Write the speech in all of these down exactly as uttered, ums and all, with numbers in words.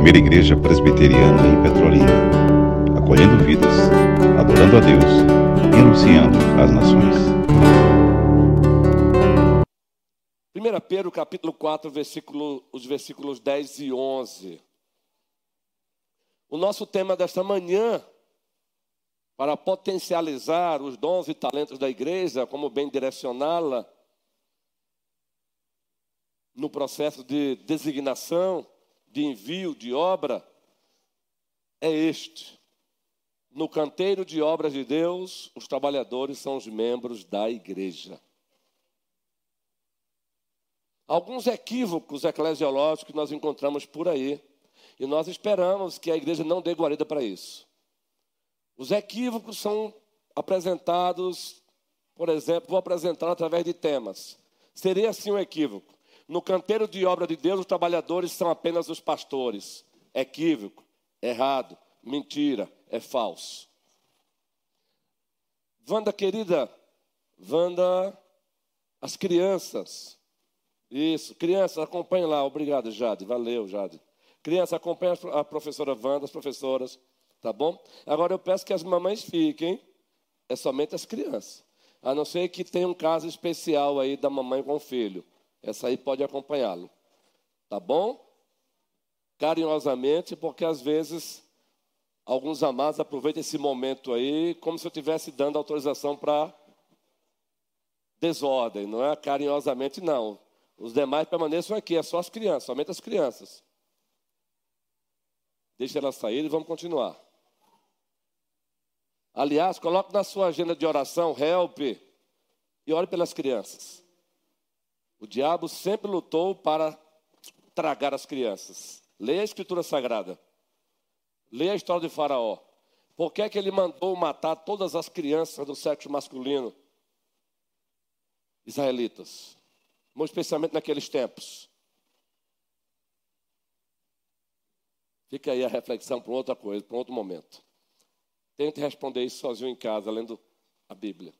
primeira igreja presbiteriana em Petrolina, acolhendo vidas, adorando a Deus e anunciando às nações. primeira Pedro, capítulo quatro, versículo, os versículos dez e onze. O nosso tema desta manhã, para potencializar os dons e talentos da igreja, como bem direcioná-la no processo de designação, de envio, de obra, é este. No canteiro de obras de Deus, os trabalhadores são os membros da igreja. Alguns equívocos eclesiológicos nós encontramos por aí, e nós esperamos que a igreja não dê guarida para isso. Os equívocos são apresentados, por exemplo, vou apresentar através de temas. Seria assim um equívoco. No canteiro de obra de Deus, os trabalhadores são apenas os pastores. Equívoco, errado, mentira, é falso. Wanda, querida, Wanda, as crianças. Isso, crianças, acompanhem lá. Obrigado, Jade. Valeu, Jade. Criança, acompanhe a professora Wanda, as professoras, tá bom? Agora eu peço que as mamães fiquem, é somente as crianças. A não ser que tenha um caso especial aí da mamãe com o filho. Essa aí pode acompanhá-lo, tá bom? Carinhosamente, porque às vezes alguns amados aproveitam esse momento aí como se eu estivesse dando autorização para desordem, não é? Carinhosamente, não. Os demais permaneçam aqui, é só as crianças, somente as crianças. Deixa elas saírem e vamos continuar. Aliás, coloque na sua agenda de oração, help, e ore pelas crianças. O diabo sempre lutou para tragar as crianças. Leia a Escritura Sagrada. Leia a história de Faraó. Por que é que ele mandou matar todas as crianças do sexo masculino israelitas? Muito especialmente naqueles tempos. Fica aí a reflexão para outra coisa, para outro momento. Tente responder isso sozinho em casa, lendo a Bíblia.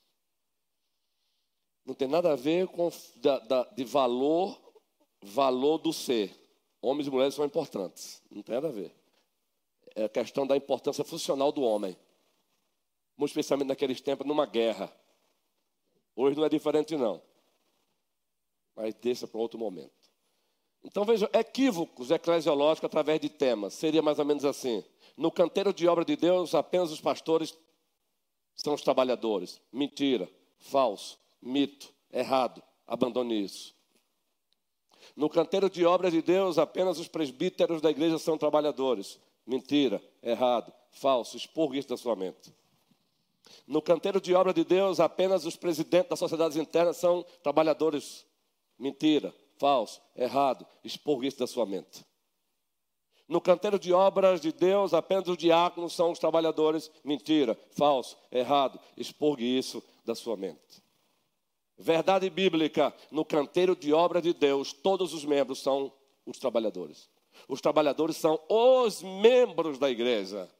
Não tem nada a ver com da, da, de valor, valor do ser. Homens e mulheres são importantes. Não tem nada a ver. É a questão da importância funcional do homem. Muito especialmente naqueles tempos, numa guerra. Hoje não é diferente, não. Mas deixa para outro momento. Então, veja, equívocos eclesiológicos através de temas. Seria mais ou menos assim. No canteiro de obra de Deus, apenas os pastores são os trabalhadores. Mentira, falso, mito, errado. Abandone isso. No canteiro de obra de Deus, apenas os presbíteros da igreja são trabalhadores. Mentira, errado, falso. Expurgue isso da sua mente. No canteiro de obra de Deus, apenas os presidentes das sociedades internas são trabalhadores. Mentira, falso, errado, expurgue isso da sua mente. No canteiro de obras de Deus, apenas os diáconos são os trabalhadores. Mentira, falso, errado, expurgue isso da sua mente. Verdade bíblica, no canteiro de obras de Deus, todos os membros são os trabalhadores. Os trabalhadores são os membros da igreja.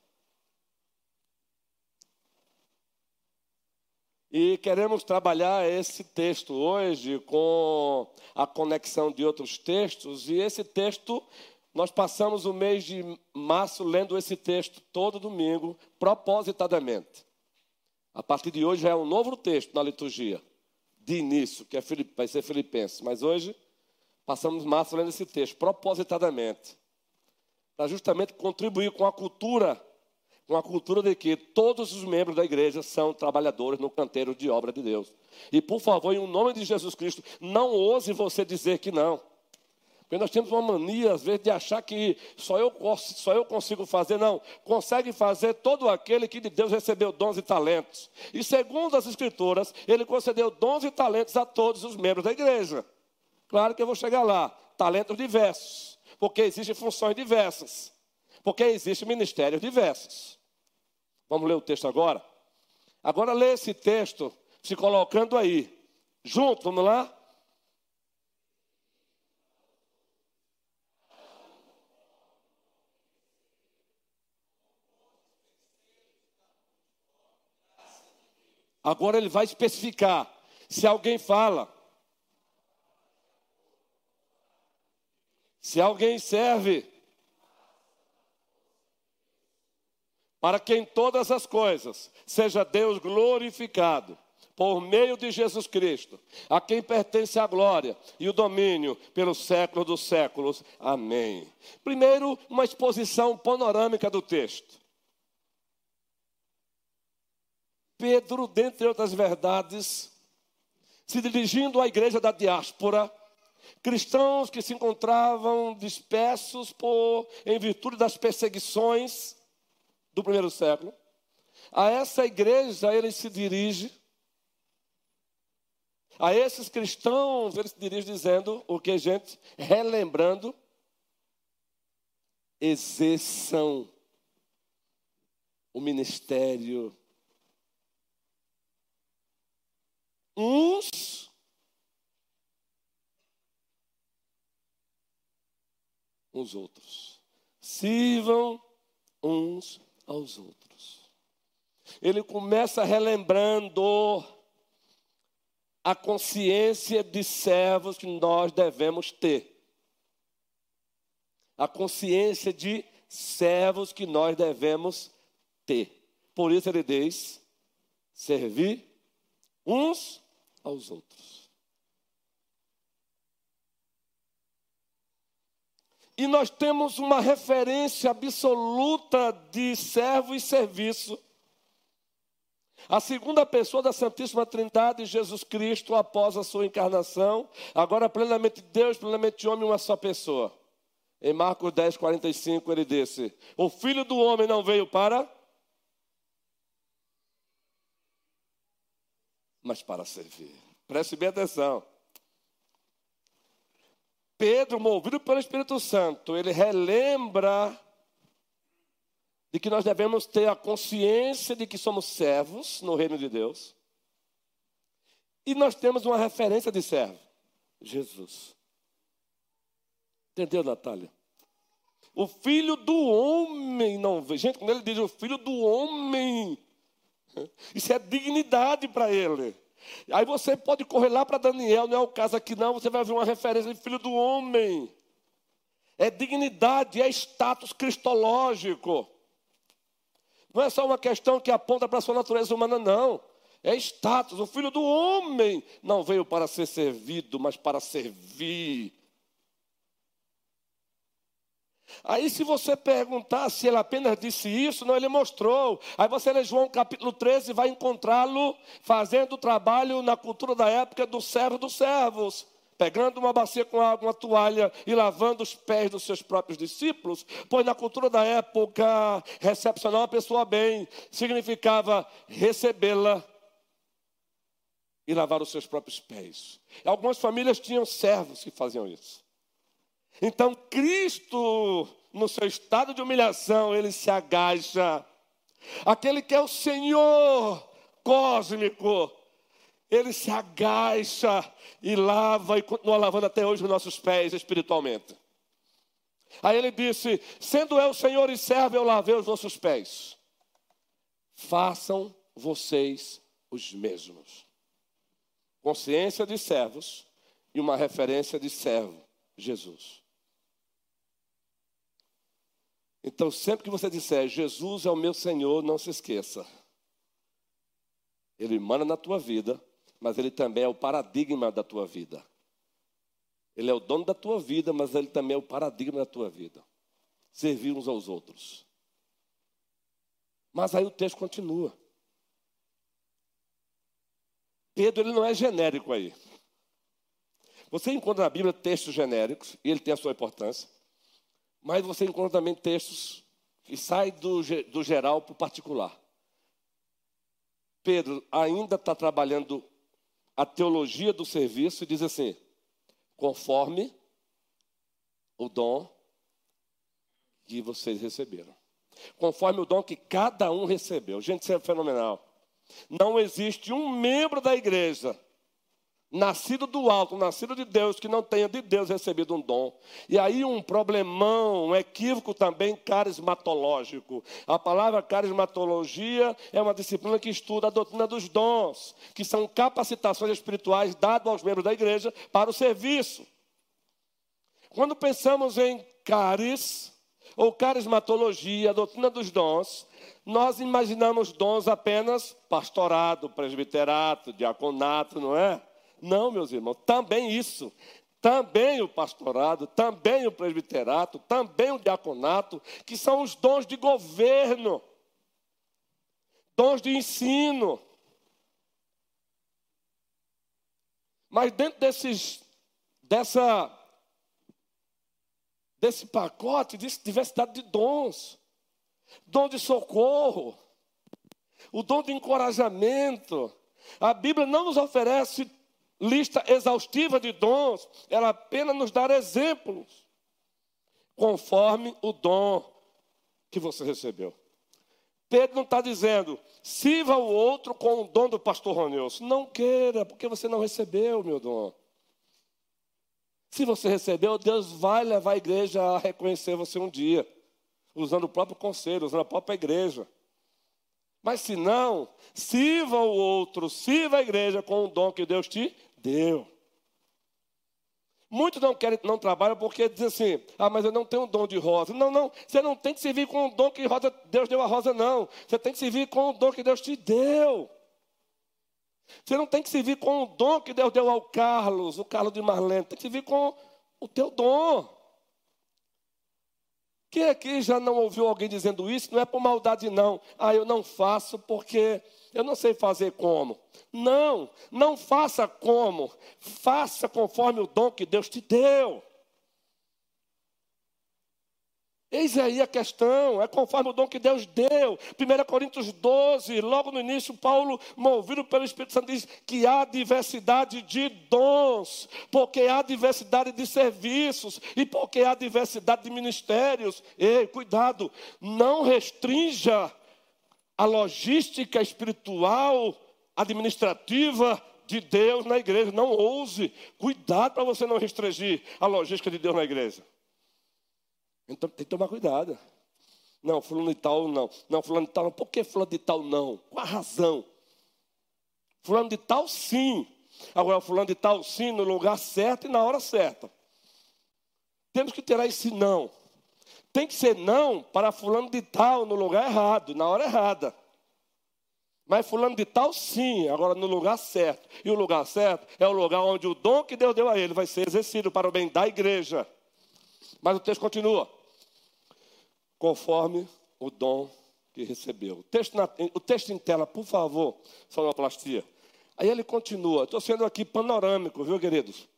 E queremos trabalhar esse texto hoje com a conexão de outros textos. E esse texto, nós passamos o mês de março lendo esse texto todo domingo, propositadamente. A partir de hoje já é um novo texto na liturgia, de início, que é, vai ser Filipenses. Mas hoje passamos março lendo esse texto, propositadamente, para justamente contribuir com a cultura com a cultura de que todos os membros da igreja são trabalhadores no canteiro de obra de Deus. E, por favor, em nome de Jesus Cristo, não ouse você dizer que não. Porque nós temos uma mania, às vezes, de achar que só eu, só eu consigo fazer. Não, consegue fazer todo aquele que de Deus recebeu dons e talentos. E, segundo as Escrituras, Ele concedeu dons e talentos a todos os membros da igreja. Claro que eu vou chegar lá. Talentos diversos. Porque existem funções diversas. Porque existem ministérios diversos. Vamos ler o texto agora? Agora lê esse texto, se colocando aí. Junto, vamos lá? Agora ele vai especificar. Se alguém fala, se alguém serve, para que em todas as coisas seja Deus glorificado, por meio de Jesus Cristo, a quem pertence a glória e o domínio pelos séculos dos séculos. Amém. Primeiro, uma exposição panorâmica do texto. Pedro, dentre outras verdades, se dirigindo à igreja da diáspora, cristãos que se encontravam dispersos por, em virtude das perseguições do primeiro século, a essa igreja ele se dirige, a esses cristãos ele se dirige dizendo o que, gente? Relembrando, exerçam o ministério uns os outros. Sirvam uns aos outros. Ele começa relembrando a consciência de servos que nós devemos ter. A consciência de servos que nós devemos ter. Por isso ele diz, servir uns aos outros. E nós temos uma referência absoluta de servo e serviço. A segunda pessoa da Santíssima Trindade, Jesus Cristo, após a sua encarnação, agora plenamente Deus, plenamente homem, uma só pessoa. Em Marcos dez, quarenta e cinco, ele disse, o Filho do Homem não veio para, mas para servir. Preste bem atenção. Pedro, movido pelo Espírito Santo, ele relembra de que nós devemos ter a consciência de que somos servos no reino de Deus. E nós temos uma referência de servo, Jesus. Entendeu, Natália? O Filho do Homem não veio. Gente, quando ele diz o Filho do Homem, isso é dignidade para ele. Aí você pode correr lá para Daniel, não é o caso aqui não, você vai ver uma referência de Filho do Homem. É dignidade, é status cristológico. Não é só uma questão que aponta para a sua natureza humana, não. É status. O Filho do Homem não veio para ser servido, mas para servir. Aí se você perguntar se ele apenas disse isso, não, ele mostrou. Aí você lê João capítulo treze e vai encontrá-lo fazendo o trabalho na cultura da época do servo dos servos. Pegando uma bacia com água, uma toalha e lavando os pés dos seus próprios discípulos. Pois na cultura da época, recepcionar uma pessoa bem significava recebê-la e lavar os seus próprios pés. Algumas famílias tinham servos que faziam isso. Então, Cristo, no seu estado de humilhação, ele se agacha. Aquele que é o Senhor cósmico, ele se agacha e lava e continua lavando até hoje os nossos pés espiritualmente. Aí ele disse, sendo eu Senhor e servo, eu lavei os vossos pés. Façam vocês os mesmos. Consciência de servos e uma referência de servo, Jesus. Então, sempre que você disser, Jesus é o meu Senhor, não se esqueça. Ele manda na tua vida, mas ele também é o paradigma da tua vida. Ele é o dono da tua vida, mas ele também é o paradigma da tua vida. Servir uns aos outros. Mas aí o texto continua. Pedro, ele não é genérico aí. Você encontra na Bíblia textos genéricos, e ele tem a sua importância. Mas você encontra também textos que saem do, do geral para o particular. Pedro ainda está trabalhando a teologia do serviço e diz assim, conforme o dom que vocês receberam. Conforme o dom que cada um recebeu. Gente, isso é fenomenal. Não existe um membro da igreja nascido do alto, nascido de Deus, que não tenha de Deus recebido um dom. E aí um problemão, um equívoco também carismatológico. A palavra carismatologia é uma disciplina que estuda a doutrina dos dons, que são capacitações espirituais dadas aos membros da igreja para o serviço. Quando pensamos em caris, ou carismatologia, a doutrina dos dons, Nós imaginamos dons apenas pastorado, presbiterato, diaconato, não é? Não, meus irmãos, também isso. Também o pastorado, também o presbiterato, também o diaconato, que são os dons de governo, dons de ensino. Mas dentro desses, dessa, desse pacote, existe diversidade de dons. Dom de socorro, o dom de encorajamento. A Bíblia não nos oferece lista exaustiva de dons, ela apenas nos dá exemplos, conforme o dom que você recebeu. Pedro não está dizendo, sirva o outro com o dom do pastor Ronilson. Não queira, porque você não recebeu o meu dom. Se você recebeu, Deus vai levar a igreja a reconhecer você um dia, usando o próprio conselho, usando a própria igreja. Mas se não, sirva o outro, sirva a igreja com o dom que Deus te deu. Muitos não querem, não trabalham porque dizem assim, ah, mas eu não tenho um dom de rosa. Não, não, você não tem que servir com o dom que rosa, Deus deu a rosa, não. Você tem que servir com o dom que Deus te deu. Você não tem que servir com o dom que Deus deu ao Carlos, o Carlos de Marlene. Tem que servir com o teu dom. Quem aqui já não ouviu alguém dizendo isso? Não é por maldade, não. Ah, eu não faço porque eu não sei fazer como. Não, não faça como. Faça conforme o dom que Deus te deu. Eis aí a questão, é conforme o dom que Deus deu. primeira Coríntios doze, logo no início, Paulo, movido pelo Espírito Santo, diz que há diversidade de dons, porque há diversidade de serviços, e porque há diversidade de ministérios. Ei, cuidado, não restrinja a logística espiritual, administrativa de Deus na igreja. Não ouse, cuidado para você não restringir a logística de Deus na igreja. Então tem que tomar cuidado. Não, fulano de tal não. Não, fulano de tal não. Por que fulano de tal não? Qual a razão? Fulano de tal sim. Agora, fulano de tal sim no lugar certo e na hora certa. Temos que ter esse não. Tem que ser não para fulano de tal no lugar errado, na hora errada. Mas fulano de tal sim, agora no lugar certo. E o lugar certo é o lugar onde o dom que Deus deu a ele vai ser exercido para o bem da igreja. Mas o texto continua. Conforme o dom que recebeu. O texto, na, o texto em tela, por favor, sonoplastia. Aí ele continua. Estou sendo aqui panorâmico, viu, queridos?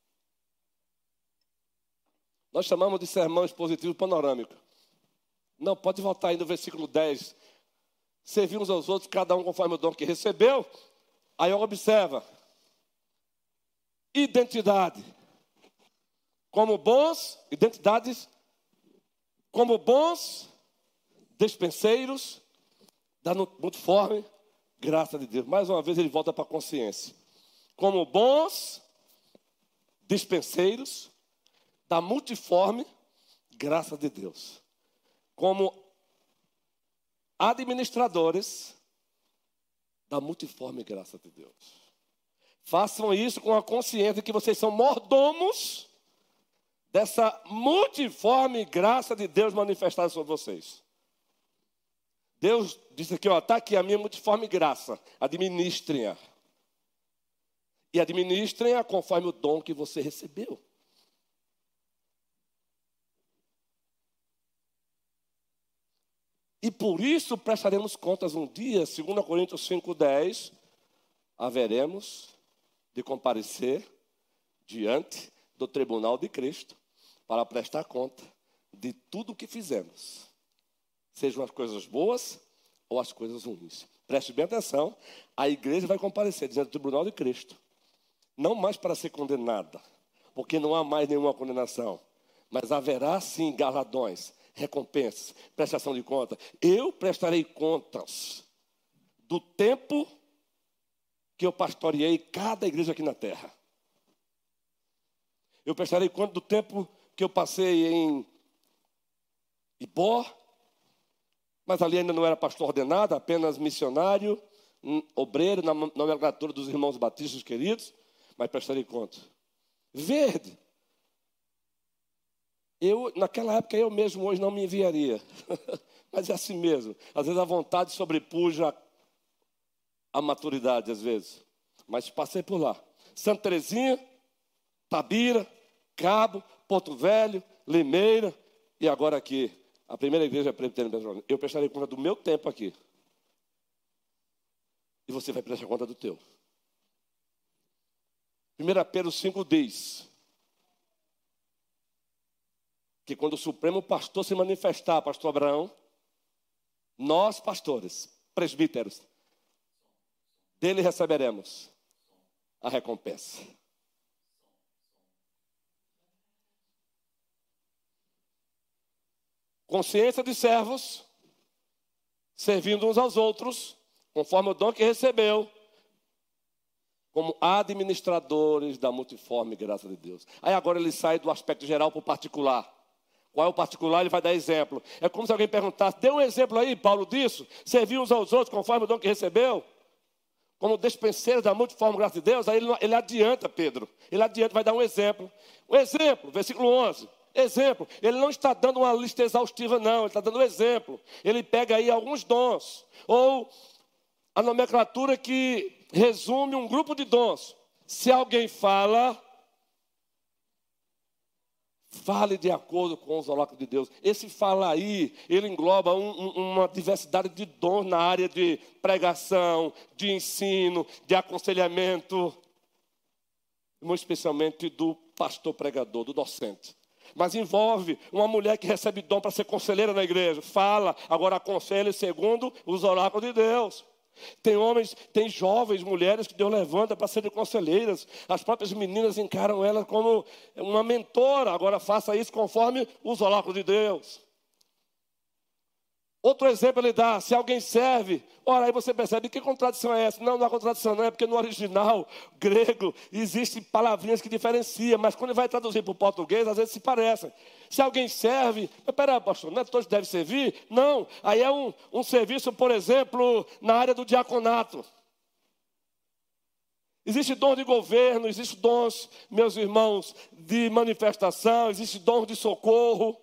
Nós chamamos de sermão expositivo panorâmico. Não, pode voltar aí no versículo dez. Servir uns aos outros, cada um conforme o dom que recebeu. Aí observa. Identidade. Como bons, identidades, como bons despenseiros da multiforme graça de Deus. Mais uma vez ele volta para a consciência. Como bons dispenseiros da multiforme graça de Deus. Como administradores da multiforme graça de Deus. Façam isso com a consciência de que vocês são mordomos dessa multiforme graça de Deus manifestada sobre vocês. Deus disse aqui, ó, está aqui a minha multiforme graça, administrem-a. E administrem-a conforme o dom que você recebeu. E por isso prestaremos contas um dia, segundo Coríntios cinco, dez, haveremos de comparecer diante do tribunal de Cristo para prestar conta de tudo o que fizemos. Sejam as coisas boas ou as coisas ruins. Preste bem atenção, a igreja vai comparecer diante do tribunal de Cristo. Não mais para ser condenada, porque não há mais nenhuma condenação. Mas haverá sim galardões, recompensas, prestação de conta. Eu prestarei contas do tempo que eu pastoreei cada igreja aqui na terra. Eu prestarei conta do tempo que eu passei em Ibó, mas ali ainda não era pastor ordenado, apenas missionário, um obreiro, na nomenclatura dos irmãos batistas queridos, mas prestarei conta. Verde. Eu, naquela época, eu mesmo hoje não me enviaria. Mas é assim mesmo. Às vezes a vontade sobrepuja a maturidade, às vezes. Mas passei por lá. Santa Terezinha, Tabira, Cabo, Porto Velho, Limeira e agora aqui, a primeira igreja presbiteriana. Eu prestarei conta do meu tempo aqui. E você vai prestar conta do teu. primeiro Pedro cinco diz que quando o Supremo Pastor se manifestar, pastor Abraão, nós, pastores, presbíteros, dele receberemos a recompensa. Consciência de servos, servindo uns aos outros, conforme o dom que recebeu, como administradores da multiforme graça de Deus. Aí agora ele sai do aspecto geral para o particular. Qual é o particular? Ele vai dar exemplo. É como se alguém perguntasse, dê um exemplo aí, Paulo, disso. Servir uns aos outros conforme o dom que recebeu. Como despenseiros da multiforme graça de Deus. Aí ele, ele adianta, Pedro. Ele adianta, vai dar um exemplo. Um exemplo, versículo onze. Exemplo. Ele não está dando uma lista exaustiva, não. Ele está dando um exemplo. Ele pega aí alguns dons. Ou a nomenclatura que resume um grupo de dons. Se alguém fala... fale de acordo com os oráculos de Deus. Esse fala aí, ele engloba um, um, uma diversidade de dons na área de pregação, de ensino, de aconselhamento, muito especialmente do pastor pregador, do docente. Mas envolve uma mulher que recebe dom para ser conselheira na igreja. Fala, agora aconselha segundo os oráculos de Deus. Tem homens, tem jovens, mulheres que Deus levanta para serem conselheiras. As próprias meninas encaram elas como uma mentora. Agora faça isso conforme os oráculos de Deus. Outro exemplo ele dá, se alguém serve, ora aí você percebe, que contradição é essa? Não, não há contradição não, é porque no original grego existem palavrinhas que diferenciam, mas quando ele vai traduzir para o português, às vezes se parecem. Se alguém serve, mas peraí, pastor, não é todos devem servir? Não, aí é um, um serviço, por exemplo, na área do diaconato. Existe dom de governo, existe dons, meus irmãos, de manifestação, existe dons de socorro.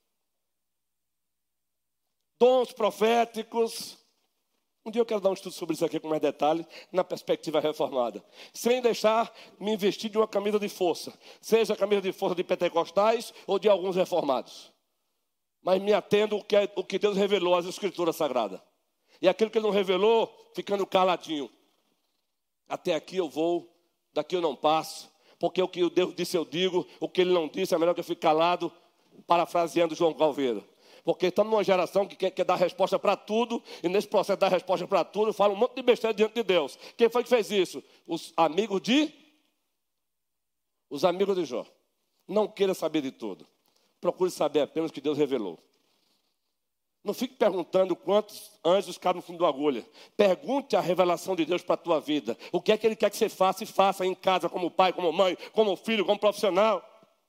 Dons proféticos. Um dia eu quero dar um estudo sobre isso aqui com mais detalhes, na perspectiva reformada. Sem deixar me investir de uma camisa de força. Seja a camisa de força de pentecostais ou de alguns reformados. Mas me atendo ao que, o que Deus revelou às Escrituras Sagradas. E aquilo que Ele não revelou, ficando caladinho. Até aqui eu vou, daqui eu não passo. Porque o que Deus disse eu digo, o que Ele não disse é melhor que eu fique calado, parafraseando João Calveiro. Porque estamos numa geração que quer, quer dar resposta para tudo, e nesse processo de dar resposta para tudo, fala um monte de besteira diante de Deus. Quem foi que fez isso? Os amigos de... Os amigos de Jó. Não queira saber de tudo. Procure saber apenas o que Deus revelou. Não fique perguntando quantos anjos cabem no fundo da agulha. Pergunte a revelação de Deus para a tua vida. O que é que Ele quer que você faça, e faça em casa, como pai, como mãe, como filho, como profissional.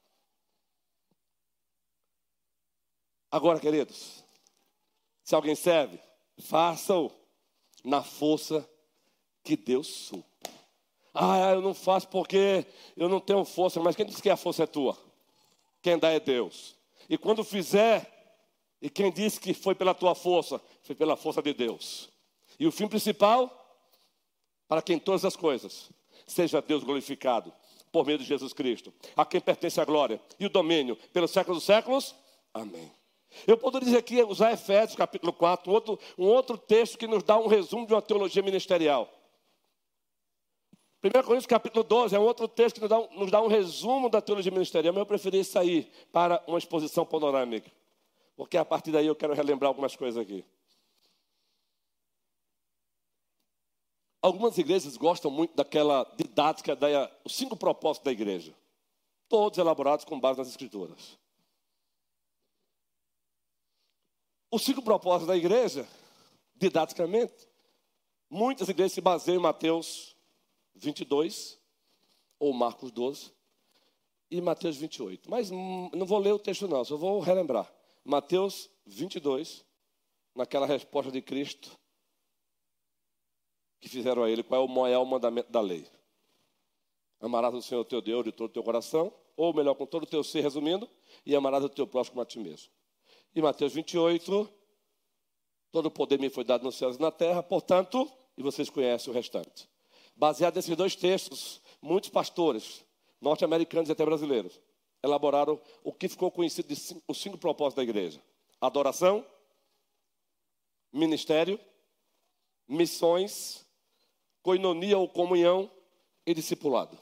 Agora, queridos, se alguém serve, faça-o na força que Deus supre. Ah, eu não faço porque eu não tenho força, mas quem disse que a força é tua? Quem dá é Deus. E quando fizer, e quem disse que foi pela tua força, foi pela força de Deus. E o fim principal, para que em todas as coisas seja Deus glorificado, por meio de Jesus Cristo, a quem pertence a glória e o domínio pelos séculos dos séculos. Amém. Eu poderia dizer aqui, usar Efésios capítulo quatro, um outro, um outro texto que nos dá um resumo de uma teologia ministerial. primeiro Coríntios capítulo doze é um outro texto que nos dá, um, nos dá um resumo da teologia ministerial, mas eu preferi sair para uma exposição panorâmica, porque a partir daí eu quero relembrar algumas coisas aqui. Algumas igrejas gostam muito daquela didática, da, os cinco propósitos da igreja, todos elaborados com base nas Escrituras. Os cinco propósitos da igreja, didaticamente, muitas igrejas se baseiam em Mateus vinte e dois, ou Marcos doze, e Mateus vinte e oito. Mas não vou ler o texto não, só vou relembrar. Mateus vinte e dois, naquela resposta de Cristo, que fizeram a ele, qual é o maior mandamento da lei? Amarás o Senhor teu Deus de todo o teu coração, ou melhor, com todo o teu ser, resumindo, e amarás o teu próximo como a ti mesmo. E Mateus vinte e oito, Todo o poder me foi dado nos céus e na terra, portanto, e vocês conhecem o restante. Baseado nesses dois textos, muitos pastores, norte-americanos e até brasileiros, elaboraram o que ficou conhecido de cinco, os cinco propósitos da igreja: adoração, ministério, missões, coinonia ou comunhão e discipulado.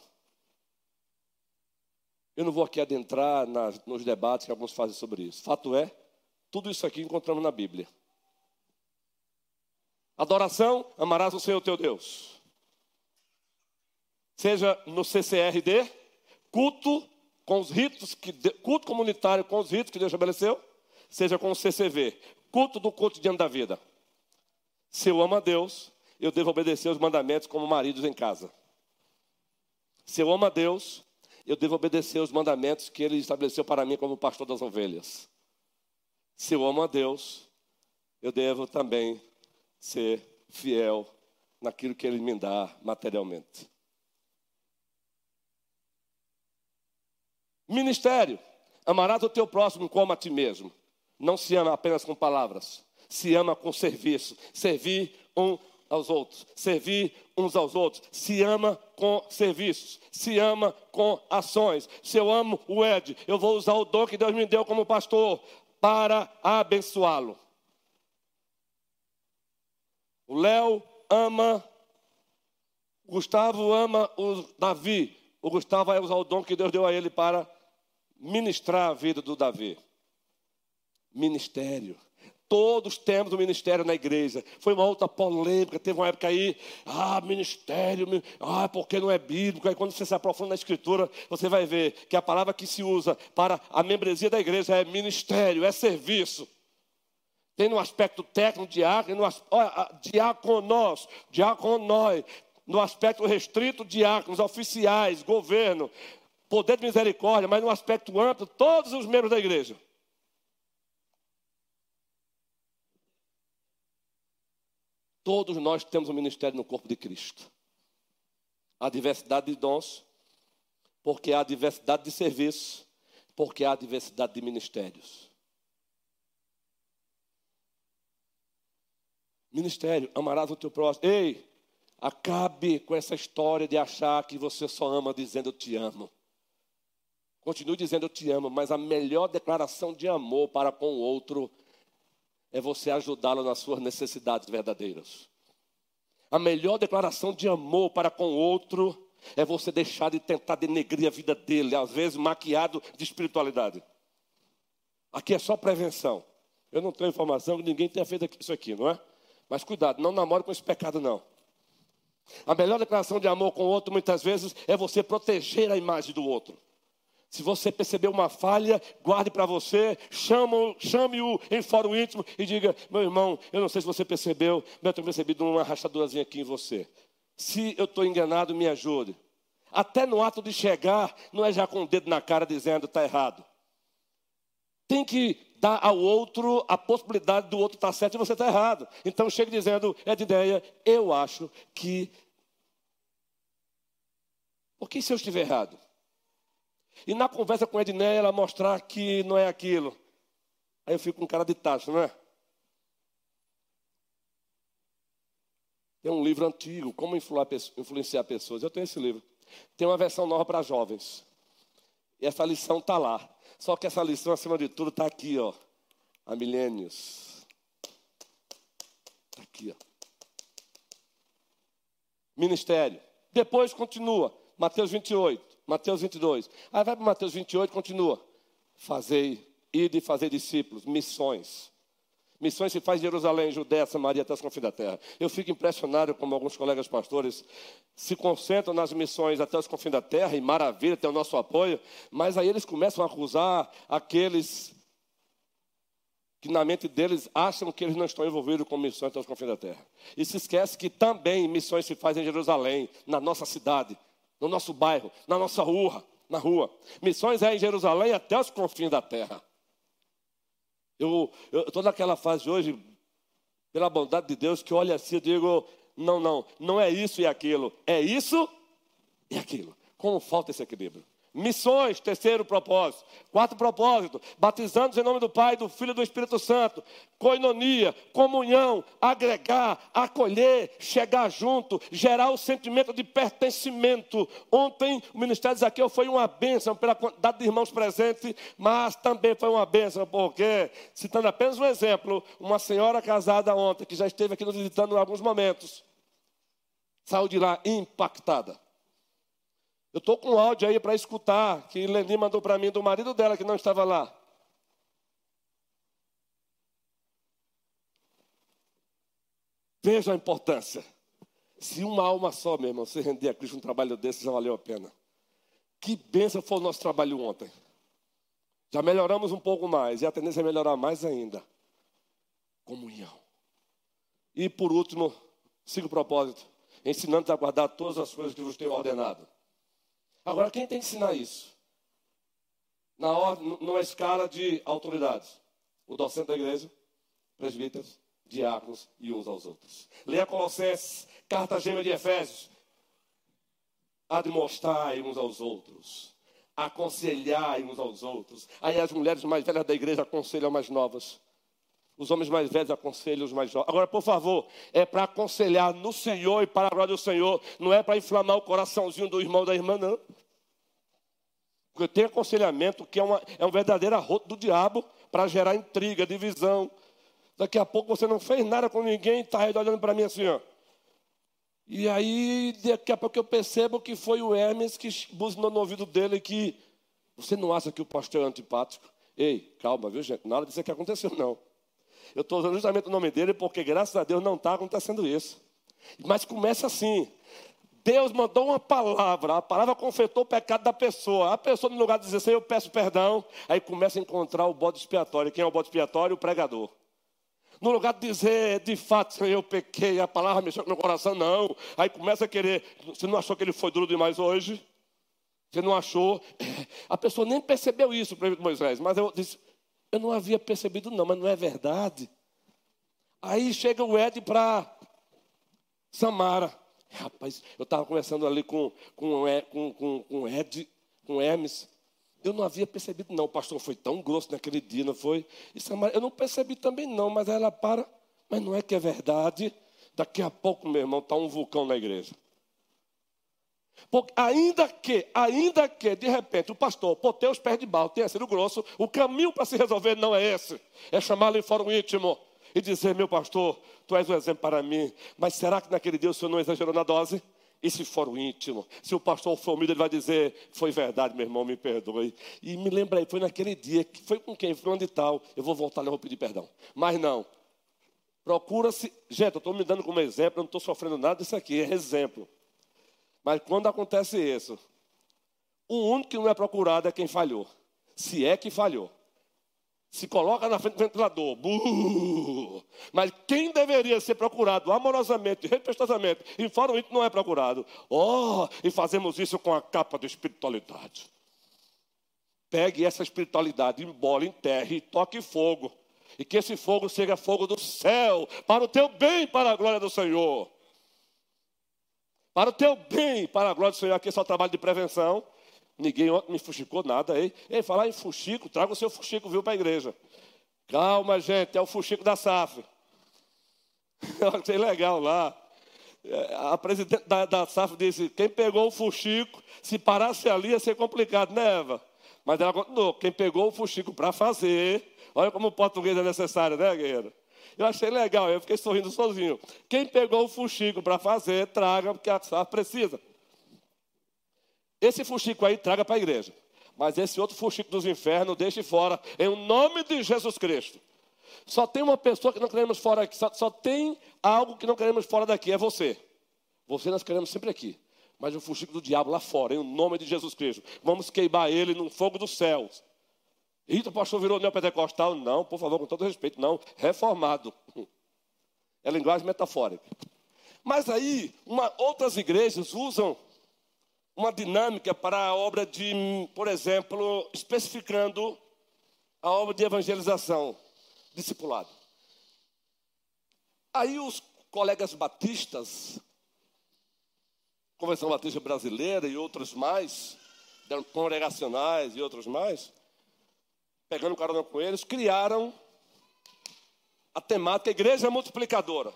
Eu não vou aqui adentrar nas, nos debates que alguns fazem sobre isso. Fato é, tudo isso aqui encontramos na Bíblia. Adoração, amarás o Senhor teu Deus. Seja no C C R D, culto com os ritos, que, culto comunitário com os ritos que Deus estabeleceu, seja com o C C V, culto do cotidiano da vida. Se eu amo a Deus, eu devo obedecer os mandamentos como maridos em casa. Se eu amo a Deus, eu devo obedecer os mandamentos que Ele estabeleceu para mim como pastor das ovelhas. Se eu amo a Deus, eu devo também ser fiel naquilo que Ele me dá materialmente. Ministério. Amarás o teu próximo como a ti mesmo. Não se ama apenas com palavras. Se ama com serviço. Servir um aos outros. Servir uns aos outros. Se ama com serviços. Se ama com ações. Se eu amo o Ed, eu vou usar o dom que Deus me deu como pastor para abençoá-lo. O Léo ama, o Gustavo ama o Davi. O Gustavo vai usar o dom que Deus deu a ele para ministrar a vida do Davi. Ministério. Todos temos um ministério na igreja. Foi uma outra polêmica, teve uma época aí, ah, ministério, ah, porque não é bíblico. Aí quando você se aprofunda na escritura, você vai ver que a palavra que se usa para a membresia da igreja é ministério, é serviço. Tem no aspecto técnico, diácono, no diáconos, diaconói, no aspecto restrito, diáconos, oficiais, governo, poder de misericórdia, mas no aspecto amplo, todos os membros da igreja. Todos nós temos um ministério no corpo de Cristo. Há diversidade de dons, porque há diversidade de serviços, porque há diversidade de ministérios. Ministério, amarás o teu próximo. Ei, acabe com essa história de achar que você só ama dizendo eu te amo. Continue dizendo eu te amo, mas a melhor declaração de amor para com o outro é você ajudá-lo nas suas necessidades verdadeiras. A melhor declaração de amor para com o outro é você deixar de tentar denegrir a vida dele, às vezes maquiado de espiritualidade. Aqui é só prevenção. Eu não tenho informação que ninguém tenha feito isso aqui, não é? Mas cuidado, não namore com esse pecado, não. A melhor declaração de amor com o outro, muitas vezes, é você proteger a imagem do outro. Se você perceber uma falha, guarde para você, chame-o em fórum íntimo e diga, meu irmão, eu não sei se você percebeu, mas eu tenho percebido uma rachadurazinha aqui em você. Se eu estou enganado, me ajude. Até no ato de chegar, não é já com o dedo na cara dizendo, está errado. Tem que dar ao outro a possibilidade do outro estar certo e você está errado. Então chega dizendo, é de ideia, eu acho que... Por que se eu estiver errado? E na conversa com a Edneia, ela mostrar que não é aquilo. Aí eu fico com cara de tacho, não é? Tem um livro antigo, Como Influenciar Pessoas. Eu tenho esse livro. Tem uma versão nova para jovens. E essa lição está lá. Só que essa lição, acima de tudo, está aqui, ó. Há milênios. Está aqui, ó. Ministério. Depois continua. Mateus vinte e oito. Mateus vinte e dois. Aí vai para Mateus vinte e oito, continua. Fazei, ide e fazer discípulos, missões. Missões se faz em Jerusalém, Judéia, Samaria, até os confins da terra. Eu fico impressionado como alguns colegas pastores se concentram nas missões até os confins da terra, e maravilha, tem o nosso apoio, mas aí eles começam a acusar aqueles que na mente deles acham que eles não estão envolvidos com missões até os confins da terra. E se esquece que também missões se fazem em Jerusalém, na nossa cidade, no nosso bairro, na nossa rua, na rua. Missões é em Jerusalém até os confins da terra. Eu estou naquela fase hoje, pela bondade de Deus, que olha assim e digo, não, não, não é isso e aquilo, é isso e aquilo. Como falta esse equilíbrio? Missões, terceiro propósito. Quarto propósito, batizando em nome do Pai, do Filho e do Espírito Santo. Koinonia, comunhão, agregar, acolher, chegar junto, gerar o sentimento de pertencimento. Ontem o Ministério de Zaqueu foi uma bênção pela quantidade de irmãos presentes, mas também foi uma bênção porque, citando apenas um exemplo, uma senhora casada ontem, que já esteve aqui nos visitando em alguns momentos, saiu de lá impactada. Eu estou com um áudio aí para escutar, que Leni mandou para mim do marido dela, que não estava lá. Veja a importância. Se uma alma só, meu irmão, se render a Cristo um trabalho desse, já valeu a pena. Que bênção foi o nosso trabalho ontem. Já melhoramos um pouco mais, e a tendência é melhorar mais ainda. Comunhão. E por último, siga o propósito, ensinando-te a guardar todas as coisas que vos tenho ordenado. Agora, quem tem que ensinar isso? Na ordem, numa escala de autoridades. O docente da igreja, presbíteros, diáconos e uns aos outros. Leia Colossenses, carta gêmea de Efésios. Admoestai uns aos outros. Aconselhai uns aos outros. Aí as mulheres mais velhas da igreja aconselham as mais novas. Os homens mais velhos aconselham os mais jovens. Agora, por favor, é para aconselhar no Senhor e para a glória do Senhor. Não é para inflamar o coraçãozinho do irmão ou da irmã, não. Porque tem aconselhamento que é, uma, é um verdadeiro arroto do diabo para gerar intriga, divisão. Daqui a pouco você não fez nada com ninguém e está aí olhando para mim assim, ó. E aí, daqui a pouco eu percebo que foi o Hermes que buzinou no ouvido dele que você não acha que o pastor é antipático? Ei, calma, viu, gente? Nada disso aqui aconteceu, não. Eu estou usando justamente o nome dele porque, graças a Deus, não está acontecendo isso. Mas começa assim. Deus mandou uma palavra. A palavra confetou o pecado da pessoa. A pessoa, no lugar de dizer, Senhor, eu peço perdão, aí começa a encontrar o bode expiatório. Quem é o bode expiatório? O pregador. No lugar de dizer, de fato, Senhor, eu pequei, a palavra mexeu com o meu coração, não. Aí começa a querer. Você não achou que ele foi duro demais hoje? Você não achou? A pessoa nem percebeu isso, o Moisés. Mas eu disse... Eu não havia percebido não, mas não é verdade. Aí chega o Ed para Samara. Rapaz, eu estava conversando ali com, com, com, com, com Ed, com Hermes. Eu não havia percebido não, o pastor foi tão grosso naquele dia, não foi? E Samara, eu não percebi também não, mas ela para. Mas não é que é verdade. Daqui a pouco, meu irmão, está um vulcão na igreja. Porque ainda que, ainda que, de repente, o pastor poteu os pés de barro, tenha sido grosso, o caminho para se resolver não é esse. É chamá-lo em fórum íntimo e dizer, meu pastor, tu és um exemplo para mim. Mas será que naquele dia o senhor não exagerou na dose? E se for o íntimo? Se o pastor for humilde, ele vai dizer, foi verdade, meu irmão, me perdoe. E me lembra aí, foi naquele dia, que foi com quem? Foi onde e tal. Eu vou voltar e eu vou pedir perdão. Mas não. Procura-se... Gente, eu estou me dando como exemplo, eu não estou sofrendo nada disso aqui, é exemplo. Mas quando acontece isso, o único que não é procurado é quem falhou. Se é que falhou. Se coloca na frente do ventilador. Buh! Mas quem deveria ser procurado amorosamente, respeitosamente, em fórum íntimo não é procurado. Oh, e fazemos isso com a capa de espiritualidade. Pegue essa espiritualidade, embole, enterre e toque fogo. E que esse fogo seja fogo do céu, para o teu bem e para a glória do Senhor. Para o teu bem, para a glória do Senhor, aqui é só trabalho de prevenção. Ninguém me fuxicou nada. Ei, ei, falar em fuxico, traga o seu fuxico, viu, para a igreja. Calma, gente, é o fuxico da S A F. Eu achei legal lá. A presidente da, da S A F disse, quem pegou o fuxico, se parasse ali ia ser complicado, né, Eva? Mas ela continuou, quem pegou o fuxico para fazer, olha como o português é necessário, né, guerreiro? Eu achei legal, eu fiquei sorrindo sozinho. Quem pegou o fuxico para fazer, traga, porque a S A F precisa. Esse fuxico aí, traga para a igreja. Mas esse outro fuxico dos infernos, deixe fora, em nome de Jesus Cristo. Só tem uma pessoa que não queremos fora aqui, só, só tem algo que não queremos fora daqui, é você. Você nós queremos sempre aqui. Mas o fuxico do diabo lá fora, em nome de Jesus Cristo. Vamos queimar ele no fogo dos céus. Eita, o pastor virou neopentecostal? Não, por favor, com todo respeito, não. Reformado. É linguagem metafórica. Mas aí, uma, outras igrejas usam uma dinâmica para a obra de, por exemplo, especificando a obra de evangelização, discipulado. Aí os colegas batistas, Convenção Batista Brasileira e outros mais, congregacionais e outros mais, pegando carona com eles, criaram a temática Igreja Multiplicadora.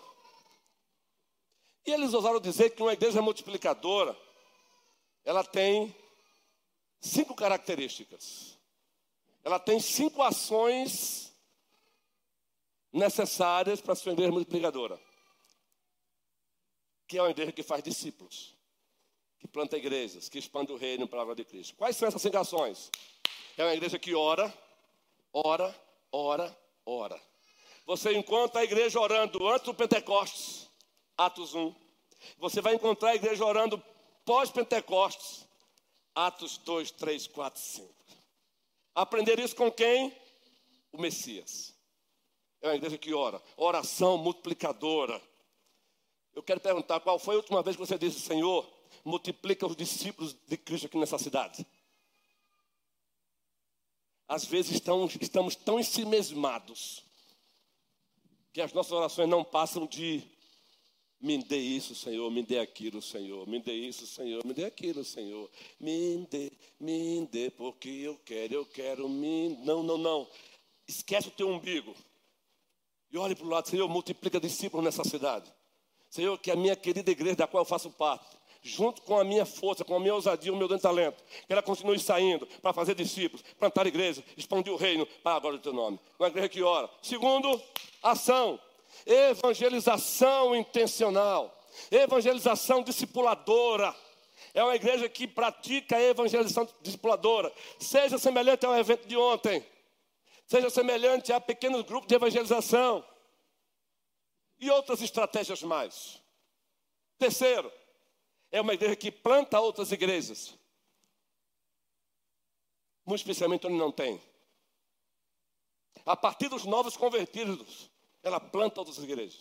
E eles ousaram dizer que uma igreja multiplicadora, ela tem cinco características. Ela tem cinco ações necessárias para ser uma igreja multiplicadora. Que é uma igreja que faz discípulos, que planta igrejas, que expande o reino para a palavra de Cristo. Quais são essas cinco ações? É uma igreja que ora, ora, ora, ora. Você encontra a igreja orando antes do Pentecostes, Atos um. Você vai encontrar a igreja orando pós-Pentecostes, Atos dois, três, quatro, cinco. Aprender isso com quem? O Messias. É uma igreja que ora. Oração multiplicadora. Eu quero perguntar, qual foi a última vez que você disse, Senhor, multiplica os discípulos de Cristo aqui nessa cidade? Às vezes estamos, estamos tão ensimesmados que as nossas orações não passam de me dê isso, Senhor, me dê aquilo, Senhor, me dê isso, Senhor, me dê aquilo, Senhor, me dê, me dê, porque eu quero, eu quero, me... Não, não, não. Esquece o teu umbigo e olhe para o lado, Senhor, multiplica discípulos nessa cidade. Senhor, que a minha querida igreja, da qual eu faço parte, junto com a minha força, com a minha ousadia, o meu grande talento, que ela continue saindo para fazer discípulos, plantar igrejas, expandir o reino para a glória do teu nome. Uma igreja que ora. Segundo, ação. Evangelização intencional. Evangelização discipuladora. É uma igreja que pratica a evangelização discipuladora. Seja semelhante ao evento de ontem. Seja semelhante a pequenos grupos de evangelização. E outras estratégias mais. Terceiro, é uma igreja que planta outras igrejas. Muito especialmente onde não tem. A partir dos novos convertidos, ela planta outras igrejas.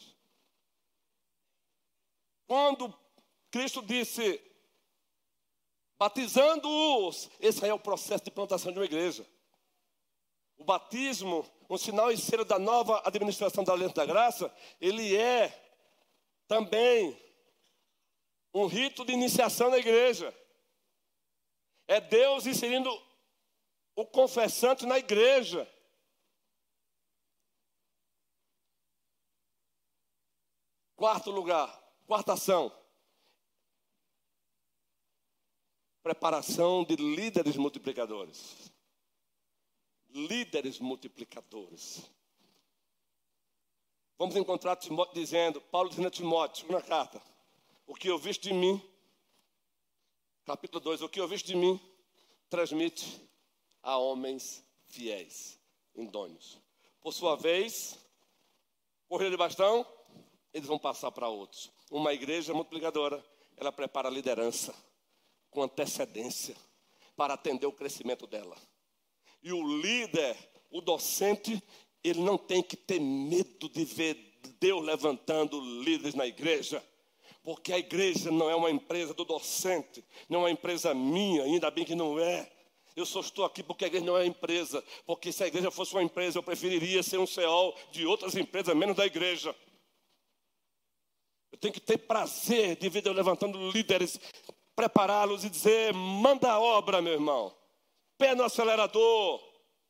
Quando Cristo disse, batizando-os, esse aí é o processo de plantação de uma igreja. O batismo, um sinal e selho da nova administração da Aliança da Graça, ele é também um rito de iniciação na igreja. É Deus inserindo o confessante na igreja. Quarto lugar, quarta ação. Preparação de líderes multiplicadores. Líderes multiplicadores. Vamos encontrar Timóteo dizendo, Paulo dizendo a Timóteo, na carta, o que ouviste de mim, capítulo dois, o que ouviste de mim, transmite a homens fiéis, idôneos. Por sua vez, correr de bastão, eles vão passar para outros. Uma igreja multiplicadora, ela prepara a liderança com antecedência para atender o crescimento dela. E o líder, o docente, ele não tem que ter medo de ver Deus levantando líderes na igreja. Porque a igreja não é uma empresa do docente, não é uma empresa minha, ainda bem que não é. Eu só estou aqui porque a igreja não é empresa. Porque se a igreja fosse uma empresa, eu preferiria ser um C E O de outras empresas, menos da igreja. Eu tenho que ter prazer de ver Deus levantando líderes, prepará-los e dizer, manda a obra, meu irmão. Pé no acelerador.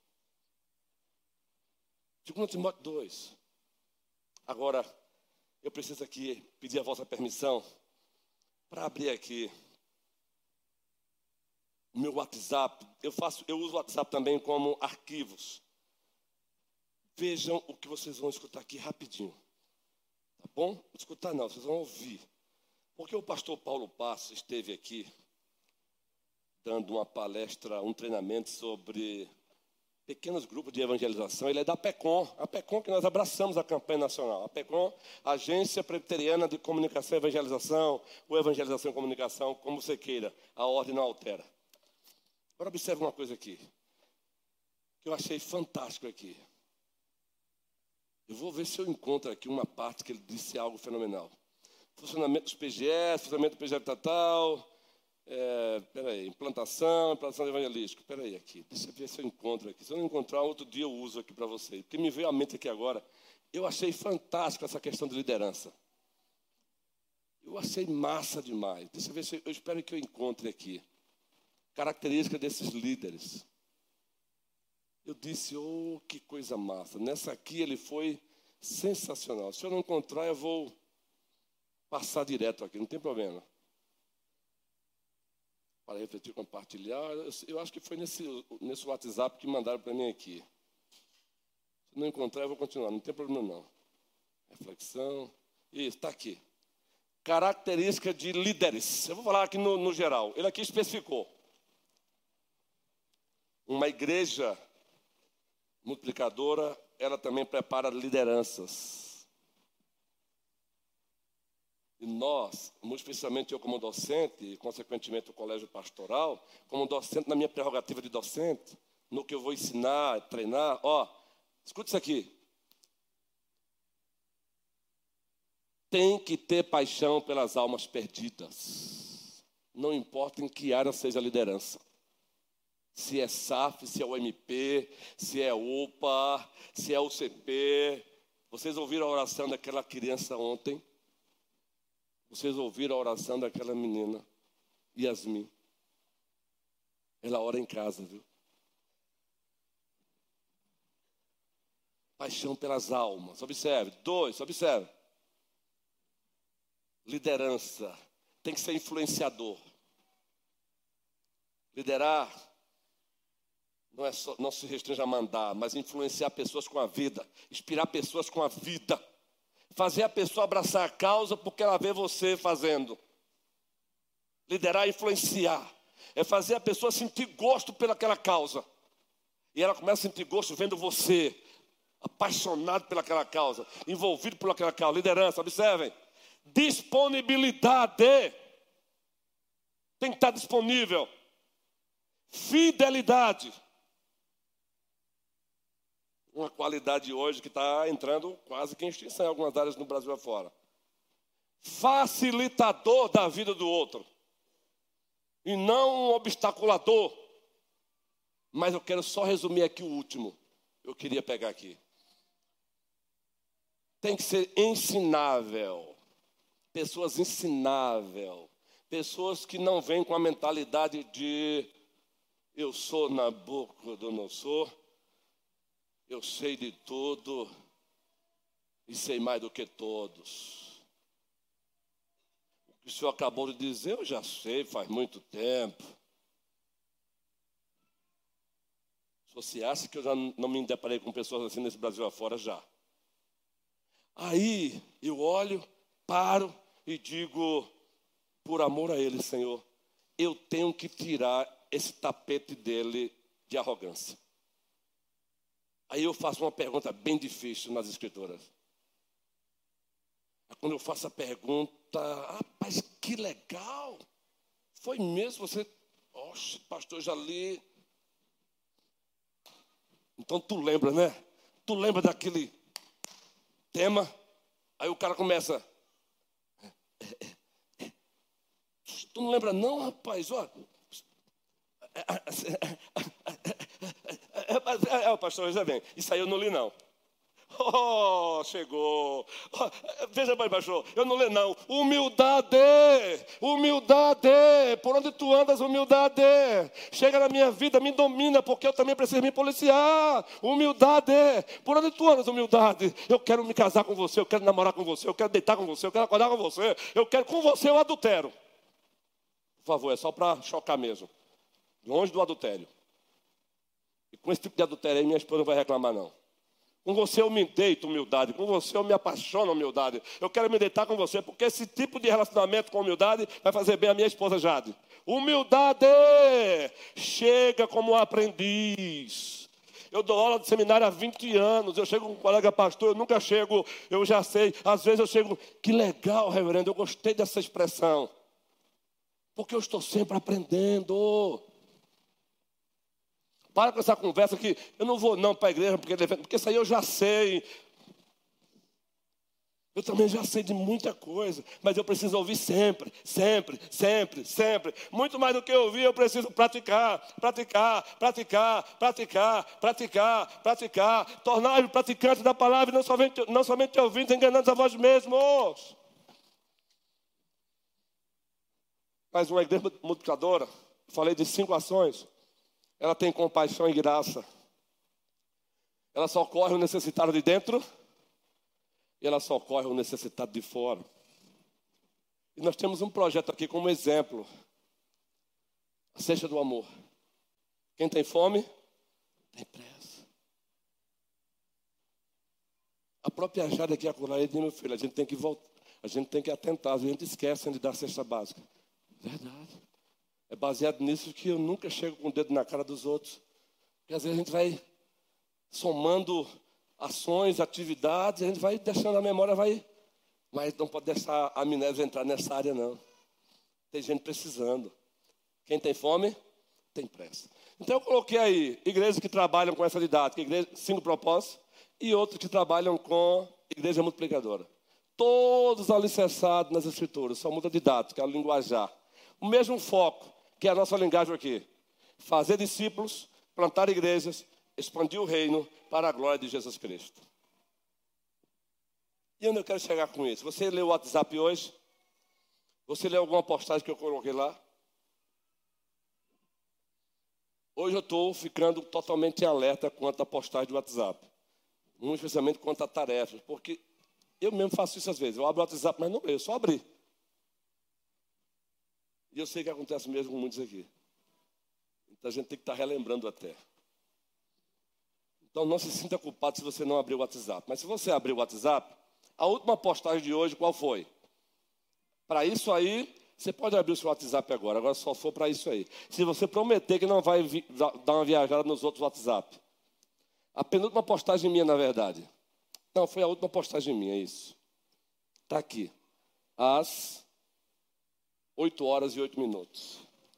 Segundo Timóteo dois. Agora, eu preciso aqui pedir a vossa permissão para abrir aqui o meu WhatsApp. Eu, faço, eu uso o WhatsApp também como arquivos. Vejam o que vocês vão escutar aqui rapidinho. Tá bom? Não escutar não, vocês vão ouvir. Porque o pastor Paulo Passo esteve aqui dando uma palestra, um treinamento sobre pequenos grupos de evangelização. Ele é da PECOM, a PECOM que nós abraçamos a campanha nacional. A PECOM, Agência Presbiteriana de Comunicação e Evangelização, ou Evangelização e Comunicação, como você queira, a ordem não altera. Agora observe uma coisa aqui, que eu achei fantástico aqui. Eu vou ver se eu encontro aqui uma parte que ele disse algo fenomenal. Funcionamento dos P G S, funcionamento do P G S tal, é, peraí, implantação, implantação evangelística. Peraí aqui, deixa eu ver se eu encontro aqui. Se eu não encontrar, outro dia eu uso aqui para vocês. Porque me veio à mente aqui agora, eu achei fantástico essa questão de liderança. Eu achei massa demais. Deixa eu ver se eu, eu espero que eu encontre aqui. Característica desses líderes. Eu disse, oh, que coisa massa. Nessa aqui ele foi sensacional. Se eu não encontrar, eu vou passar direto aqui, não tem problema. Para refletir, compartilhar. Eu, eu acho que foi nesse, nesse WhatsApp que mandaram para mim aqui. Se não encontrar, eu vou continuar, não tem problema não. Reflexão. Isso, está aqui. Característica de líderes. Eu vou falar aqui no, no geral. Ele aqui especificou. Uma igreja multiplicadora, ela também prepara lideranças. E nós, muito especialmente eu como docente, e consequentemente o colégio pastoral, como docente, na minha prerrogativa de docente, no que eu vou ensinar, treinar, ó, escute isso aqui. Tem que ter paixão pelas almas perdidas. Não importa em que área seja a liderança. Se é S A F, se é o M P, se é U P A, se é o C P. Vocês ouviram a oração daquela criança ontem? Vocês ouviram a oração daquela menina, Yasmin? Ela ora em casa, viu? Paixão pelas almas. Observe. Dois, observe. Liderança. Tem que ser influenciador. Liderar não, é só, não se restringe a mandar, mas influenciar pessoas com a vida. Inspirar pessoas com a vida. Fazer a pessoa abraçar a causa porque ela vê você fazendo. Liderar é influenciar. É fazer a pessoa sentir gosto pelaquela causa. E ela começa a sentir gosto vendo você. Apaixonado pelaquela causa. Envolvido por aquela causa. Liderança, observem. Disponibilidade. Tem que estar disponível. Fidelidade. Uma qualidade hoje que está entrando quase que em extinção em algumas áreas no Brasil afora. Facilitador da vida do outro. E não um obstaculador. Mas eu quero só resumir aqui o último. Eu queria pegar aqui. Tem que ser ensinável. Pessoas ensinável. Pessoas que não vêm com a mentalidade de eu sou Nabucodonosor. Eu sei de tudo e sei mais do que todos. O que o senhor acabou de dizer, eu já sei, faz muito tempo. Se você acha que eu já não me deparei com pessoas assim nesse Brasil afora, já. Aí eu olho, paro e digo, por amor a ele, Senhor, eu tenho que tirar esse tapete dele de arrogância. Aí eu faço uma pergunta bem difícil nas escrituras. Quando eu faço a pergunta, rapaz, que legal. Foi mesmo você, oxe, pastor, eu já li. Então tu lembra, né? Tu lembra daquele tema? Aí o cara começa. Tu não lembra não, rapaz? Ó. É, é, pastor, veja bem, isso aí eu não li não. Oh, chegou. Oh, veja bem, pastor, eu não li não. Humildade, humildade. Por onde tu andas, humildade. Chega na minha vida, me domina, porque eu também preciso me policiar. Humildade. Por onde tu andas, humildade. Eu quero me casar com você, eu quero namorar com você, eu quero deitar com você, eu quero acordar com você. Eu quero com você, eu adultero. Por favor, é só para chocar mesmo. Longe do adultério. E com esse tipo de adultério aí, minha esposa não vai reclamar, não. Com você eu me deito, humildade. Com você eu me apaixono, humildade. Eu quero me deitar com você, porque esse tipo de relacionamento com humildade vai fazer bem a minha esposa Jade. Humildade! Chega como aprendiz. Eu dou aula de seminário há vinte anos. Eu chego com um colega pastor, eu nunca chego, eu já sei. Às vezes eu chego, que legal, reverendo, eu gostei dessa expressão. Porque eu estou sempre aprendendo. Para com essa conversa que eu não vou não para a igreja, porque, porque isso aí eu já sei. Eu também já sei de muita coisa, mas eu preciso ouvir sempre, sempre, sempre, sempre. Muito mais do que ouvir, eu preciso praticar, praticar, praticar, praticar, praticar, praticar. Tornar-me praticante da palavra e não somente, não somente ouvindo, enganando a vós mesmos. Mas uma igreja multiplicadora Falei de cinco ações. Ela tem compaixão e graça. Ela socorre o necessitado de dentro e ela socorre o necessitado de fora. E nós temos um projeto aqui como exemplo. A cesta do amor. Quem tem fome, tem pressa. A própria Jade aqui, a Curaí, diz, meu filho, a gente tem que voltar, a gente tem que atentar, a gente esquece de dar a cesta básica. Verdade. É baseado nisso que eu nunca chego com o dedo na cara dos outros. Porque às vezes a gente vai somando ações, atividades, a gente vai deixando a memória, vai... Mas não pode deixar a amnésia entrar nessa área, não. Tem gente precisando. Quem tem fome, tem pressa. Então eu coloquei aí igrejas que trabalham com essa didática, igreja, cinco propósitos, e outros que trabalham com igreja multiplicadora. Todos alicerçados nas escrituras, só muda a didática, a linguajar. O mesmo foco, que é a nossa linguagem aqui. Fazer discípulos, plantar igrejas, expandir o reino para a glória de Jesus Cristo. E onde eu quero chegar com isso? Você leu o WhatsApp hoje? Você leu alguma postagem que eu coloquei lá? Hoje eu estou ficando totalmente alerta quanto à postagem do WhatsApp. Muito especialmente quanto a tarefas. Porque eu mesmo faço isso às vezes. Eu abro o WhatsApp, mas não leio, só abri. E eu sei que acontece mesmo com muitos aqui. Então a gente tem que estar relembrando até. Então não se sinta culpado se você não abrir o WhatsApp. Mas se você abrir o WhatsApp, a última postagem de hoje qual foi? Para isso aí, você pode abrir o seu WhatsApp agora. Agora só for para isso aí. Se você prometer que não vai vi, dar uma viajada nos outros WhatsApp. A penúltima postagem minha, na verdade. Não, foi a última postagem minha, isso. Está aqui. Às oito horas e oito minutos.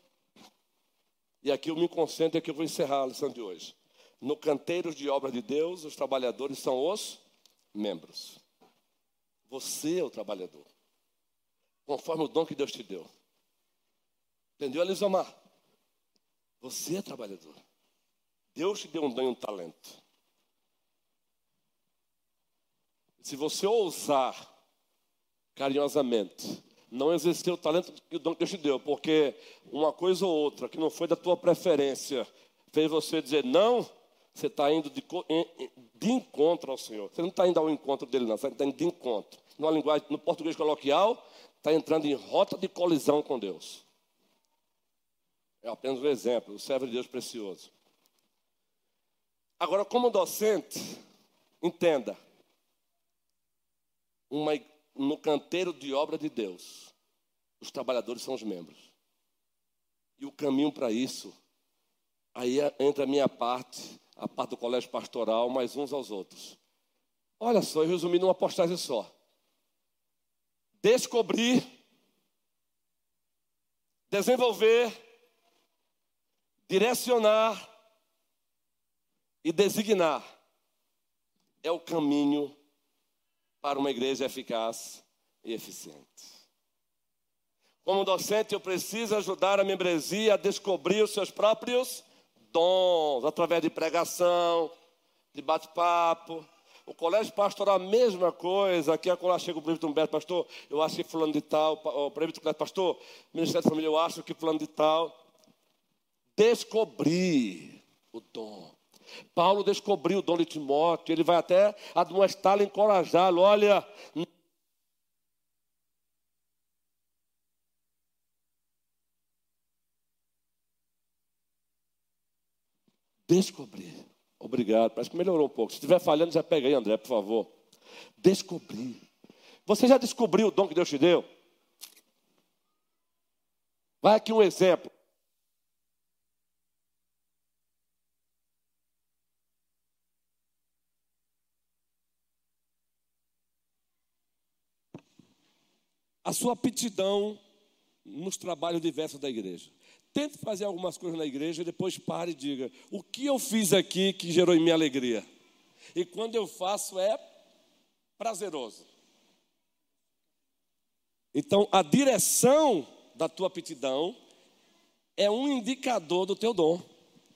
E aqui eu me concentro, aqui eu vou encerrar a lição de hoje. No canteiro de obra de Deus, os trabalhadores são os membros. Você é o trabalhador. Conforme o dom que Deus te deu. Entendeu, Elisomar? Você é trabalhador. Deus te deu um dom e um talento. Se você ousar carinhosamente não exercer o talento e o dom que Deus te deu, porque uma coisa ou outra que não foi da tua preferência fez você dizer não, você está indo de, de encontro ao Senhor. Você não está indo ao encontro dele, não. Você está indo de encontro. Numa linguagem, no português coloquial, está entrando em rota de colisão com Deus. É apenas um exemplo, o servo de Deus precioso. Agora, como docente, entenda. Uma, no canteiro de obra de Deus, os trabalhadores são os membros. E o caminho para isso, aí entra a minha parte, a parte do colégio pastoral, mais uns aos outros. Olha só, eu resumi numa postagem só. Descobrir, desenvolver, direcionar e designar é o caminho para uma igreja eficaz e eficiente. Como docente, eu preciso ajudar a membresia a descobrir os seus próprios dons, através de pregação, de bate-papo. O colégio pastoral, a mesma coisa. Aqui a chega o presbítero Humberto, pastor, eu acho que fulano de tal. O presbítero, pastor, Ministério da Família, eu acho que fulano de tal. Descobrir o dom. Paulo descobriu o dom de Timóteo. Ele vai até admoestá-lo, encorajá-lo. Olha... Descobrir. Obrigado. Parece que melhorou um pouco. Se estiver falhando, já pega aí, André, por favor. Descobrir. Você já descobriu o dom que Deus te deu? Vai aqui um exemplo. A sua aptidão nos trabalhos diversos da igreja. Tente fazer algumas coisas na igreja e depois pare e diga: o que eu fiz aqui que gerou em mim alegria? E quando eu faço é prazeroso. Então, a direção da tua aptidão é um indicador do teu dom.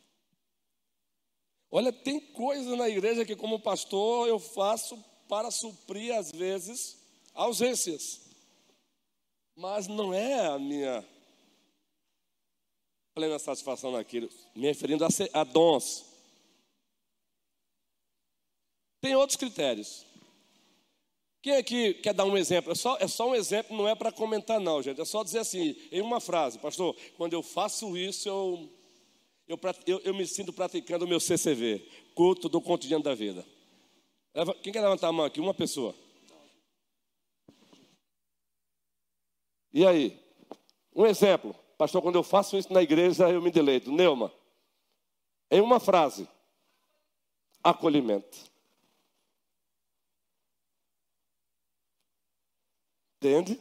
Olha, tem coisas na igreja que como pastor eu faço para suprir, às vezes, ausências. Mas não é a minha plena satisfação naquilo, me referindo a, a dons. Tem outros critérios. Quem aqui quer dar um exemplo? É só, é só um exemplo, não é para comentar não, gente. É só dizer assim, em uma frase, pastor, quando eu faço isso, eu, eu, eu, eu me sinto praticando o meu C C V, culto do cotidiano da vida. Quem quer levantar a mão aqui? Uma pessoa. E aí? Um exemplo. Pastor, quando eu faço isso na igreja, eu me deleito. Neuma, em uma frase, acolhimento. Entende?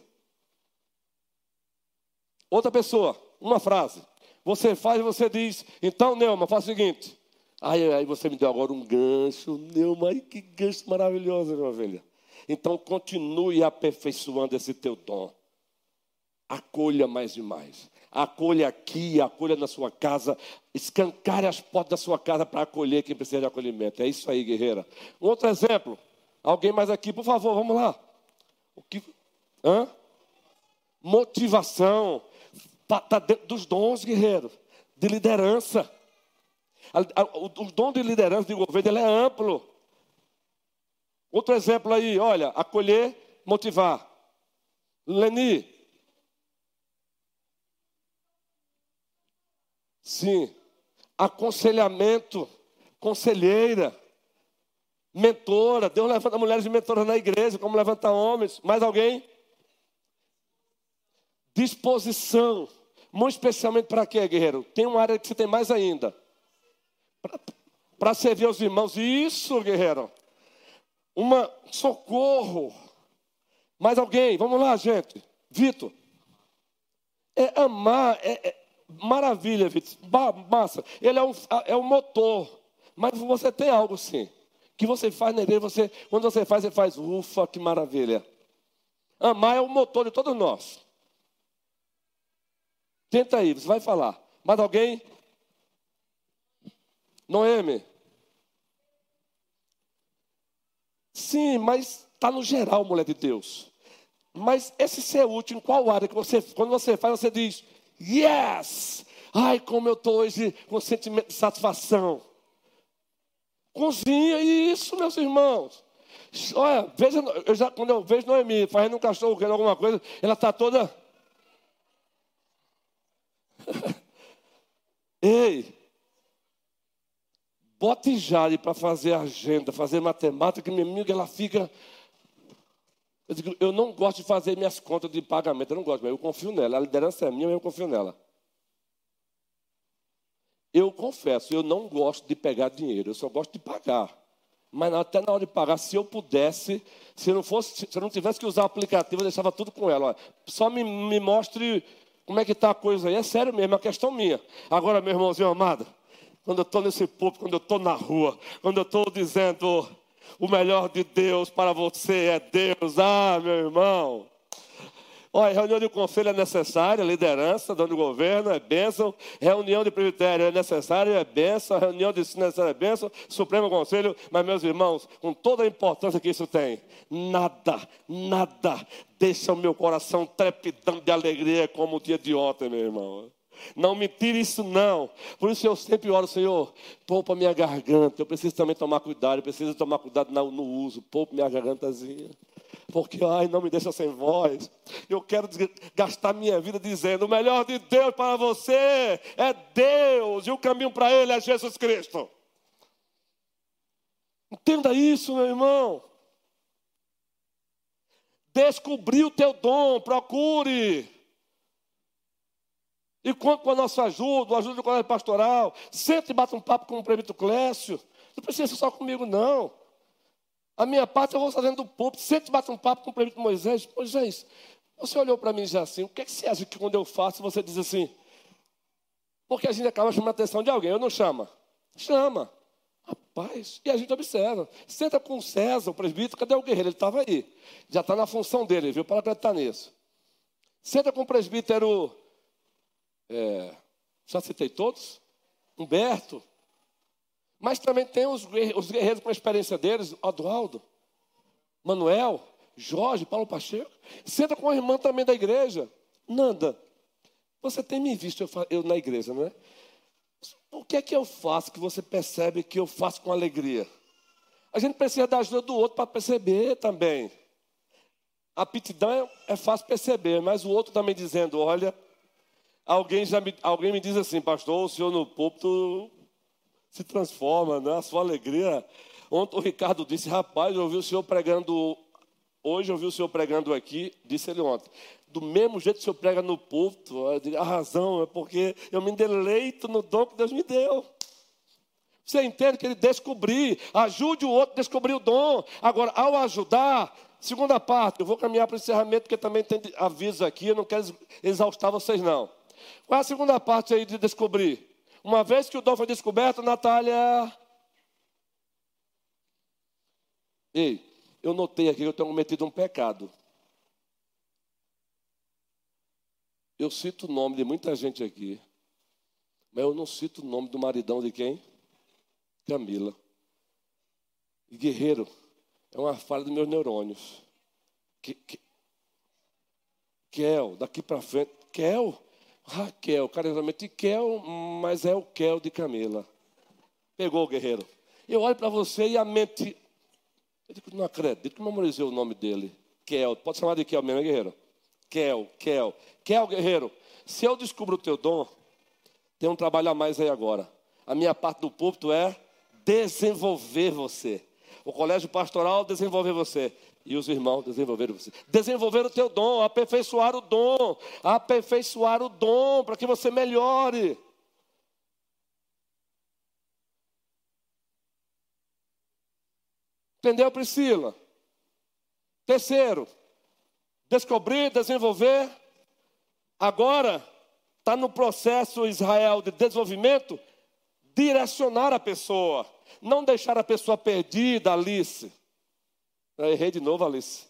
Outra pessoa, uma frase. Você faz e você diz, então, Neuma, faz o seguinte. Aí, aí você me deu agora um gancho. Neuma, ai, que gancho maravilhoso, minha ovelha. Então, continue aperfeiçoando esse teu dom. Acolha mais e mais. Acolha aqui, acolha na sua casa. Escancare as portas da sua casa para acolher quem precisa de acolhimento. É isso aí, guerreira. Um outro exemplo. Alguém mais aqui, por favor, vamos lá. O que... Hã? Motivação. Está tá dentro dos dons, guerreiro. De liderança. O, o dom de liderança de governo ele é amplo. Outro exemplo aí, olha. Acolher, motivar. Leni. Sim, aconselhamento, conselheira, mentora. Deus levanta mulheres de mentoras na igreja, como levanta homens. Mais alguém? Disposição. Muito especialmente para quê, guerreiro? Tem uma área que você tem mais ainda. Para servir aos irmãos. Isso, guerreiro. Uma socorro. Mais alguém? Vamos lá, gente. Vitor. É amar, é... é maravilha, Vitor. Massa. Ele é um, é um motor. Mas você tem algo sim. Que você faz na igreja, você, quando você faz, você faz, ufa, que maravilha. Amar é o motor de todos nós. Tenta aí, você vai falar. Mais alguém? Noemi? Sim, mas está no geral, mulher de Deus. Mas esse ser útil, em qual área que você, quando você faz, você diz... Yes! Ai, como eu estou hoje com sentimento de satisfação. Cozinha, isso, meus irmãos. Olha, veja, eu já, quando eu vejo Noemi fazendo um cachorro, querendo alguma coisa, ela está toda... Ei! Bote Jari para fazer agenda, fazer matemática, minha amiga, ela fica... Eu digo, eu não gosto de fazer minhas contas de pagamento, eu não gosto, mas eu confio nela. A liderança é minha, mas eu confio nela. Eu confesso, eu não gosto de pegar dinheiro, eu só gosto de pagar. Mas até na hora de pagar, se eu pudesse, se eu não, fosse, se eu não tivesse que usar o aplicativo, eu deixava tudo com ela. Olha, só me, me mostre como é que está a coisa aí. É sério mesmo, é uma questão minha. Agora, meu irmãozinho amado, quando eu estou nesse púlpito, quando eu estou na rua, quando eu estou dizendo... O melhor de Deus para você é Deus. Ah, meu irmão. Olha, reunião de conselho é necessária, liderança, dono do governo é bênção. Reunião de presbitério é necessária, é bênção. Reunião de ensino é necessária, é bênção. Supremo Conselho, mas meus irmãos, com toda a importância que isso tem, nada, nada deixa o meu coração trepidando de alegria como o dia de ontem, meu irmão. Não me tire isso não. Por isso eu sempre oro, Senhor, poupa minha garganta. Eu preciso também tomar cuidado. Eu preciso tomar cuidado no uso. Poupa minha gargantazinha. Porque, ai, não me deixa sem voz. Eu quero gastar minha vida dizendo, o melhor de Deus para você é Deus. E o caminho para Ele é Jesus Cristo. Entenda isso, meu irmão. Descobrir o teu dom, procure. E conta com a nossa ajuda, a ajuda do colégio pastoral. Senta e bate um papo com o prefeito Clécio. Não precisa ser só comigo, não. A minha parte eu vou fazendo do púlpito. Senta e bate um papo com o prefeito Moisés. Moisés, você olhou para mim já assim. O que é que você acha que quando eu faço, você diz assim? Porque a gente acaba chamando a atenção de alguém. Eu não chama. Chama. Rapaz, e a gente observa. Senta com o César, o presbítero. Cadê o guerreiro? Ele estava aí. Já está na função dele, viu? Para acreditar nisso. Senta com o presbítero... É, já citei todos? Humberto. Mas também tem os, os guerreiros com a experiência deles, Odualdo, Manuel, Jorge, Paulo Pacheco. Senta com a irmã também da igreja, Nanda. Você tem me visto eu, eu na igreja, não é? O que é que eu faço que você percebe que eu faço com alegria? A gente precisa da ajuda do outro para perceber também. A aptidão é, é fácil perceber, mas o outro também dizendo, olha, alguém, já me, alguém me diz assim, pastor, o senhor no púlpito se transforma, né? A sua alegria. Ontem o Ricardo disse, rapaz, eu ouvi o senhor pregando, hoje eu ouvi o senhor pregando aqui, disse ele ontem, do mesmo jeito que o senhor prega no púlpito, eu digo, a razão é porque eu me deleito no dom que Deus me deu. Você entende que ele descobrir, ajude o outro a descobrir o dom. Agora, ao ajudar, segunda parte, eu vou caminhar para o encerramento, porque também tem avisos aqui, eu não quero exaustar vocês não. Qual é a segunda parte aí de descobrir? Uma vez que o dom foi descoberto, Natália... Ei, eu notei aqui que eu tenho cometido um pecado. Eu cito o nome de muita gente aqui, mas eu não cito o nome do maridão de quem? Camila. E Guerreiro, é uma falha dos meus neurônios. Que, que, Kel, daqui para frente, Kel, Raquel, carinhosamente Kel, mas é o Kel de Camila. Pegou, Guerreiro. Eu olho para você e a mente... Eu digo, não acredito que eu memorizei o nome dele. Kel, pode chamar de Kel mesmo, Guerreiro? Kel, Kel, Kel, Guerreiro. Se eu descubro o teu dom, tem um trabalho a mais aí agora. A minha parte do púlpito é desenvolver você. O colégio pastoral desenvolver você. E os irmãos desenvolver você. Desenvolver o teu dom, aperfeiçoar o dom. Aperfeiçoar o dom para que você melhore. Entendeu, Priscila? Terceiro, descobrir, desenvolver. Agora, está no processo Israel de desenvolvimento, direcionar a pessoa. Não deixar a pessoa perdida, Alice. Eu errei de novo, Alice.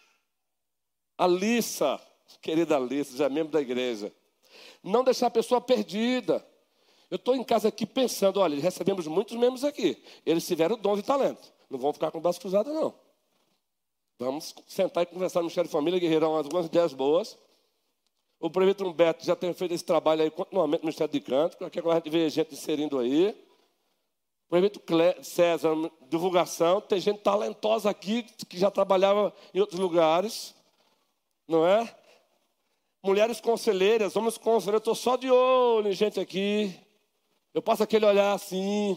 Alissa, querida Alice, já é membro da igreja. Não deixar a pessoa perdida. Eu estou em casa aqui pensando, olha, recebemos muitos membros aqui. Eles tiveram dom e talento. Não vão ficar com o braço cruzado, não. Vamos sentar e conversar no Ministério de Família, Guerreirão, algumas ideias boas. O prefeito Humberto já tem feito esse trabalho aí continuamente no Ministério de Canto, aqui agora a gente vê gente inserindo aí. O prefeito César, divulgação, tem gente talentosa aqui que já trabalhava em outros lugares, não é? Mulheres conselheiras, homens conselheiros, eu estou só de olho em gente aqui. Eu passo aquele olhar assim.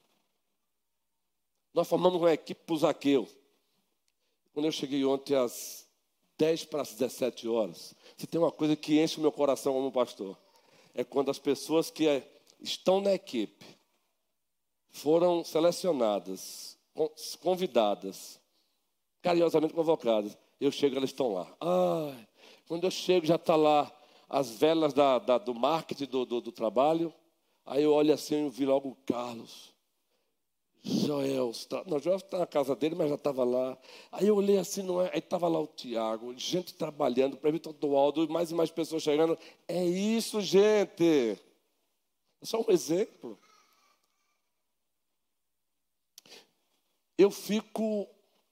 Nós formamos uma equipe para o Zaqueu. Quando eu cheguei ontem às dez para as dezessete horas, se tem uma coisa que enche o meu coração como pastor, é quando as pessoas que estão na equipe foram selecionadas, convidadas, carinhosamente convocadas. Eu chego, elas estão lá. Ai, quando eu chego, já está lá as velas da, da, do marketing do, do, do trabalho. Aí eu olho assim e vi logo o Carlos. Joel, não, Joel está na casa dele, mas já estava lá. Aí eu olhei assim, não é? Aí estava lá o Tiago, gente trabalhando, o prefeito Dualdo, mais e mais pessoas chegando. É isso, gente. É só um exemplo. Eu fico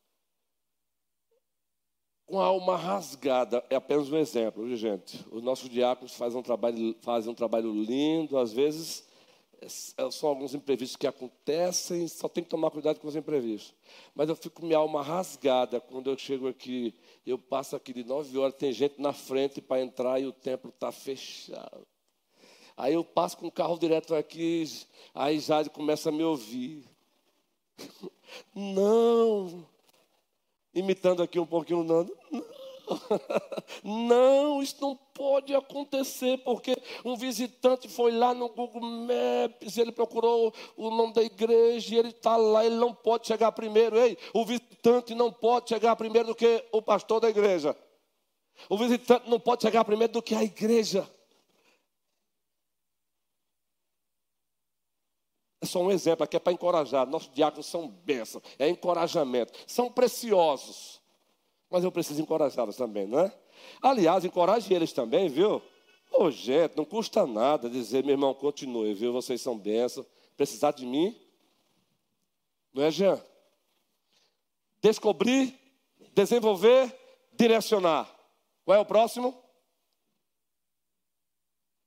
com a alma rasgada. É apenas um exemplo, viu, gente? Os nossos diáconos fazem um trabalho, fazem um trabalho lindo, às vezes. São alguns imprevistos que acontecem, só tem que tomar cuidado com os imprevistos. Mas eu fico com minha alma rasgada quando eu chego aqui. Eu passo aqui de nove horas, tem gente na frente para entrar e o templo está fechado. Aí eu passo com o carro direto aqui, aí Jade começa a me ouvir. Não, imitando aqui um pouquinho o Nando. Não. Não, isso não pode acontecer, porque um visitante foi lá no Google Maps, ele procurou o nome da igreja e ele está lá, ele não pode chegar primeiro. Ei, o visitante não pode chegar primeiro do que o pastor da igreja. O visitante não pode chegar primeiro do que a igreja. É só um exemplo aqui, é para encorajar. Nossos diáconos são bênçãos, é encorajamento, são preciosos. Mas eu preciso encorajá-los também, não é? Aliás, encoraje eles também, viu? Ô, gente, não custa nada dizer, meu irmão, continue, viu? Vocês são bênçãos. Precisar de mim? Não é, Jean? Descobrir, desenvolver, direcionar. Qual é o próximo?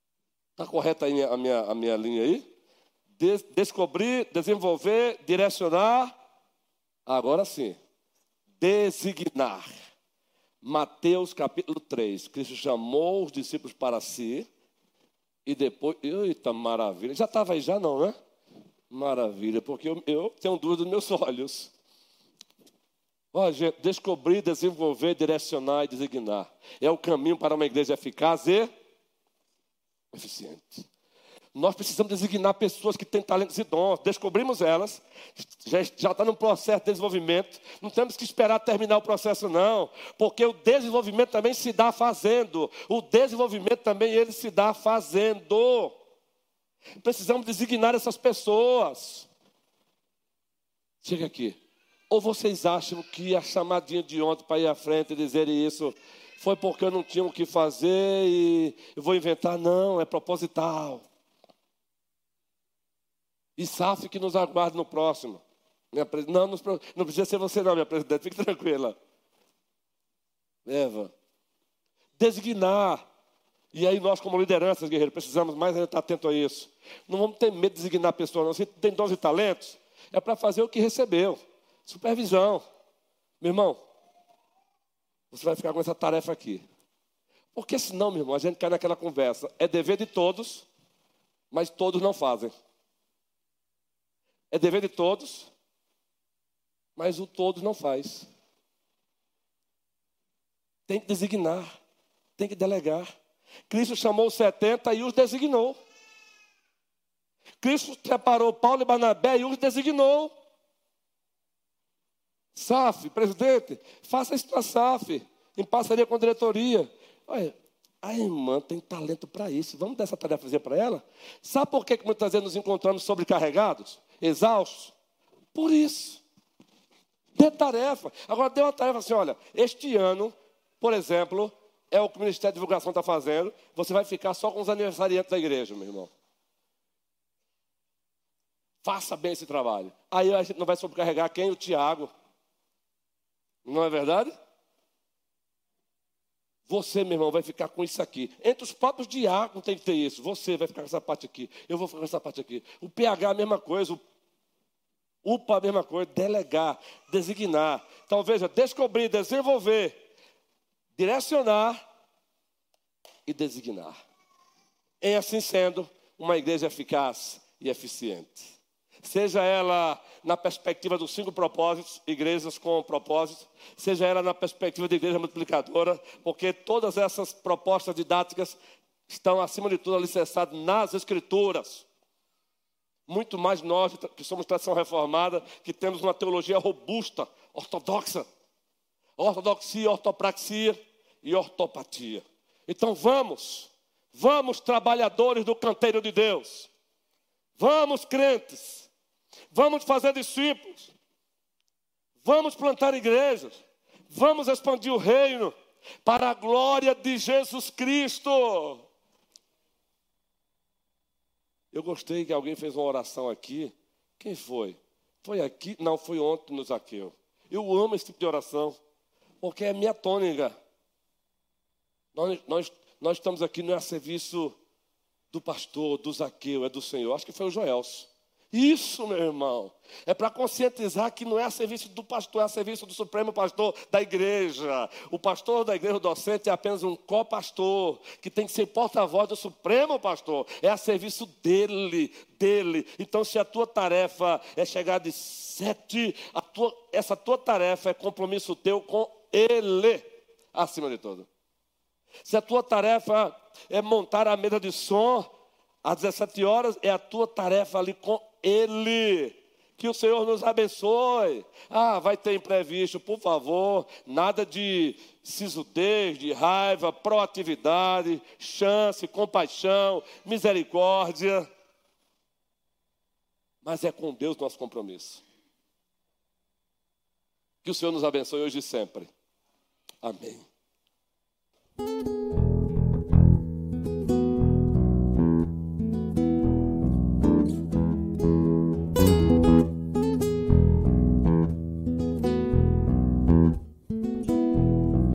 Está correta aí a minha, a minha linha aí? Des, descobrir, desenvolver, direcionar. Agora sim. Designar. Mateus capítulo três. Cristo chamou os discípulos para si. E depois... Eita, maravilha. Já estava aí já não, né? Maravilha. Porque eu, eu tenho dúvida nos meus olhos. Olha, gente, descobrir, desenvolver, direcionar e designar. É o caminho para uma igreja eficaz e eficiente. Nós precisamos designar pessoas que têm talentos e dons. Descobrimos elas, já, já está no processo de desenvolvimento. Não temos que esperar terminar o processo, não. Porque o desenvolvimento também se dá fazendo. O desenvolvimento também ele se dá fazendo. Precisamos designar essas pessoas. Chega aqui. Ou vocês acham que a chamadinha de ontem para ir à frente e dizer isso foi porque eu não tinha o que fazer e eu vou inventar? Não, é proposital. E S A F que nos aguarde no próximo. Minha pres... Não, não, não precisa ser você não, minha presidente, fique tranquila. Eva. Designar. E aí nós como lideranças, guerreiros, precisamos mais ainda estar atento a isso. Não vamos ter medo de designar pessoas, não. Se tem dons e talentos, é para fazer o que recebeu. Supervisão. Meu irmão, você vai ficar com essa tarefa aqui. Porque senão, meu irmão, a gente cai naquela conversa. É dever de todos, mas todos não fazem. É dever de todos, mas o todos não faz. Tem que designar, tem que delegar. Cristo chamou os setenta e os designou. Cristo separou Paulo e Barnabé e os designou. S A F, presidente, faça isso para a S A F, em parceria com a diretoria. Olha, a irmã tem talento para isso. Vamos dar essa tarefa para ela? Sabe por que que muitas vezes nos encontramos sobrecarregados? Exaustos? Por isso. Dê tarefa. Agora dê uma tarefa assim, olha, este ano, por exemplo, é o que o Ministério de Divulgação está fazendo, você vai ficar só com os aniversariantes da igreja, meu irmão. Faça bem esse trabalho. Aí a gente não vai sobrecarregar quem? O Tiago. Não é verdade? Você, meu irmão, vai ficar com isso aqui. Entre os próprios diáconos tem que ter isso. Você vai ficar com essa parte aqui. Eu vou ficar com essa parte aqui. O P H a mesma coisa. O U P A a mesma coisa. Delegar, designar. Então, veja, descobrir, desenvolver, direcionar e designar. Em assim sendo, uma igreja eficaz e eficiente. Seja ela na perspectiva dos cinco propósitos, igrejas com propósitos, seja ela na perspectiva de igreja multiplicadora, porque todas essas propostas didáticas estão, acima de tudo, alicerçadas nas Escrituras. Muito mais nós, que somos tradição reformada, que temos uma teologia robusta, ortodoxa. Ortodoxia, ortopraxia e ortopatia. Então vamos, vamos trabalhadores do canteiro de Deus. Vamos crentes. Vamos fazer discípulos, vamos plantar igrejas, vamos expandir o reino para a glória de Jesus Cristo. Eu gostei que alguém fez uma oração aqui. Quem foi? Foi aqui? Não, foi ontem no Zaqueu. Eu amo esse tipo de oração, porque é minha tônica. Nós, nós, nós estamos aqui não é a serviço do pastor, do Zaqueu, é do Senhor. Acho que foi o Joelso. Isso, meu irmão, é para conscientizar que não é a serviço do pastor, é a serviço do Supremo Pastor da igreja. O pastor da igreja, o docente, é apenas um co-pastor, que tem que ser porta-voz do Supremo Pastor. É a serviço dele, dele. Então, se a tua tarefa é chegar de sete, a tua, essa tua tarefa é compromisso teu com ele, acima de tudo. Se a tua tarefa é montar a mesa de som, às dezessete horas, é a tua tarefa ali com ele. Que o Senhor nos abençoe. Ah, vai ter imprevisto, por favor. Nada de sisudez, de raiva, proatividade, chance, compaixão, misericórdia. Mas é com Deus nosso compromisso. Que o Senhor nos abençoe hoje e sempre. Amém.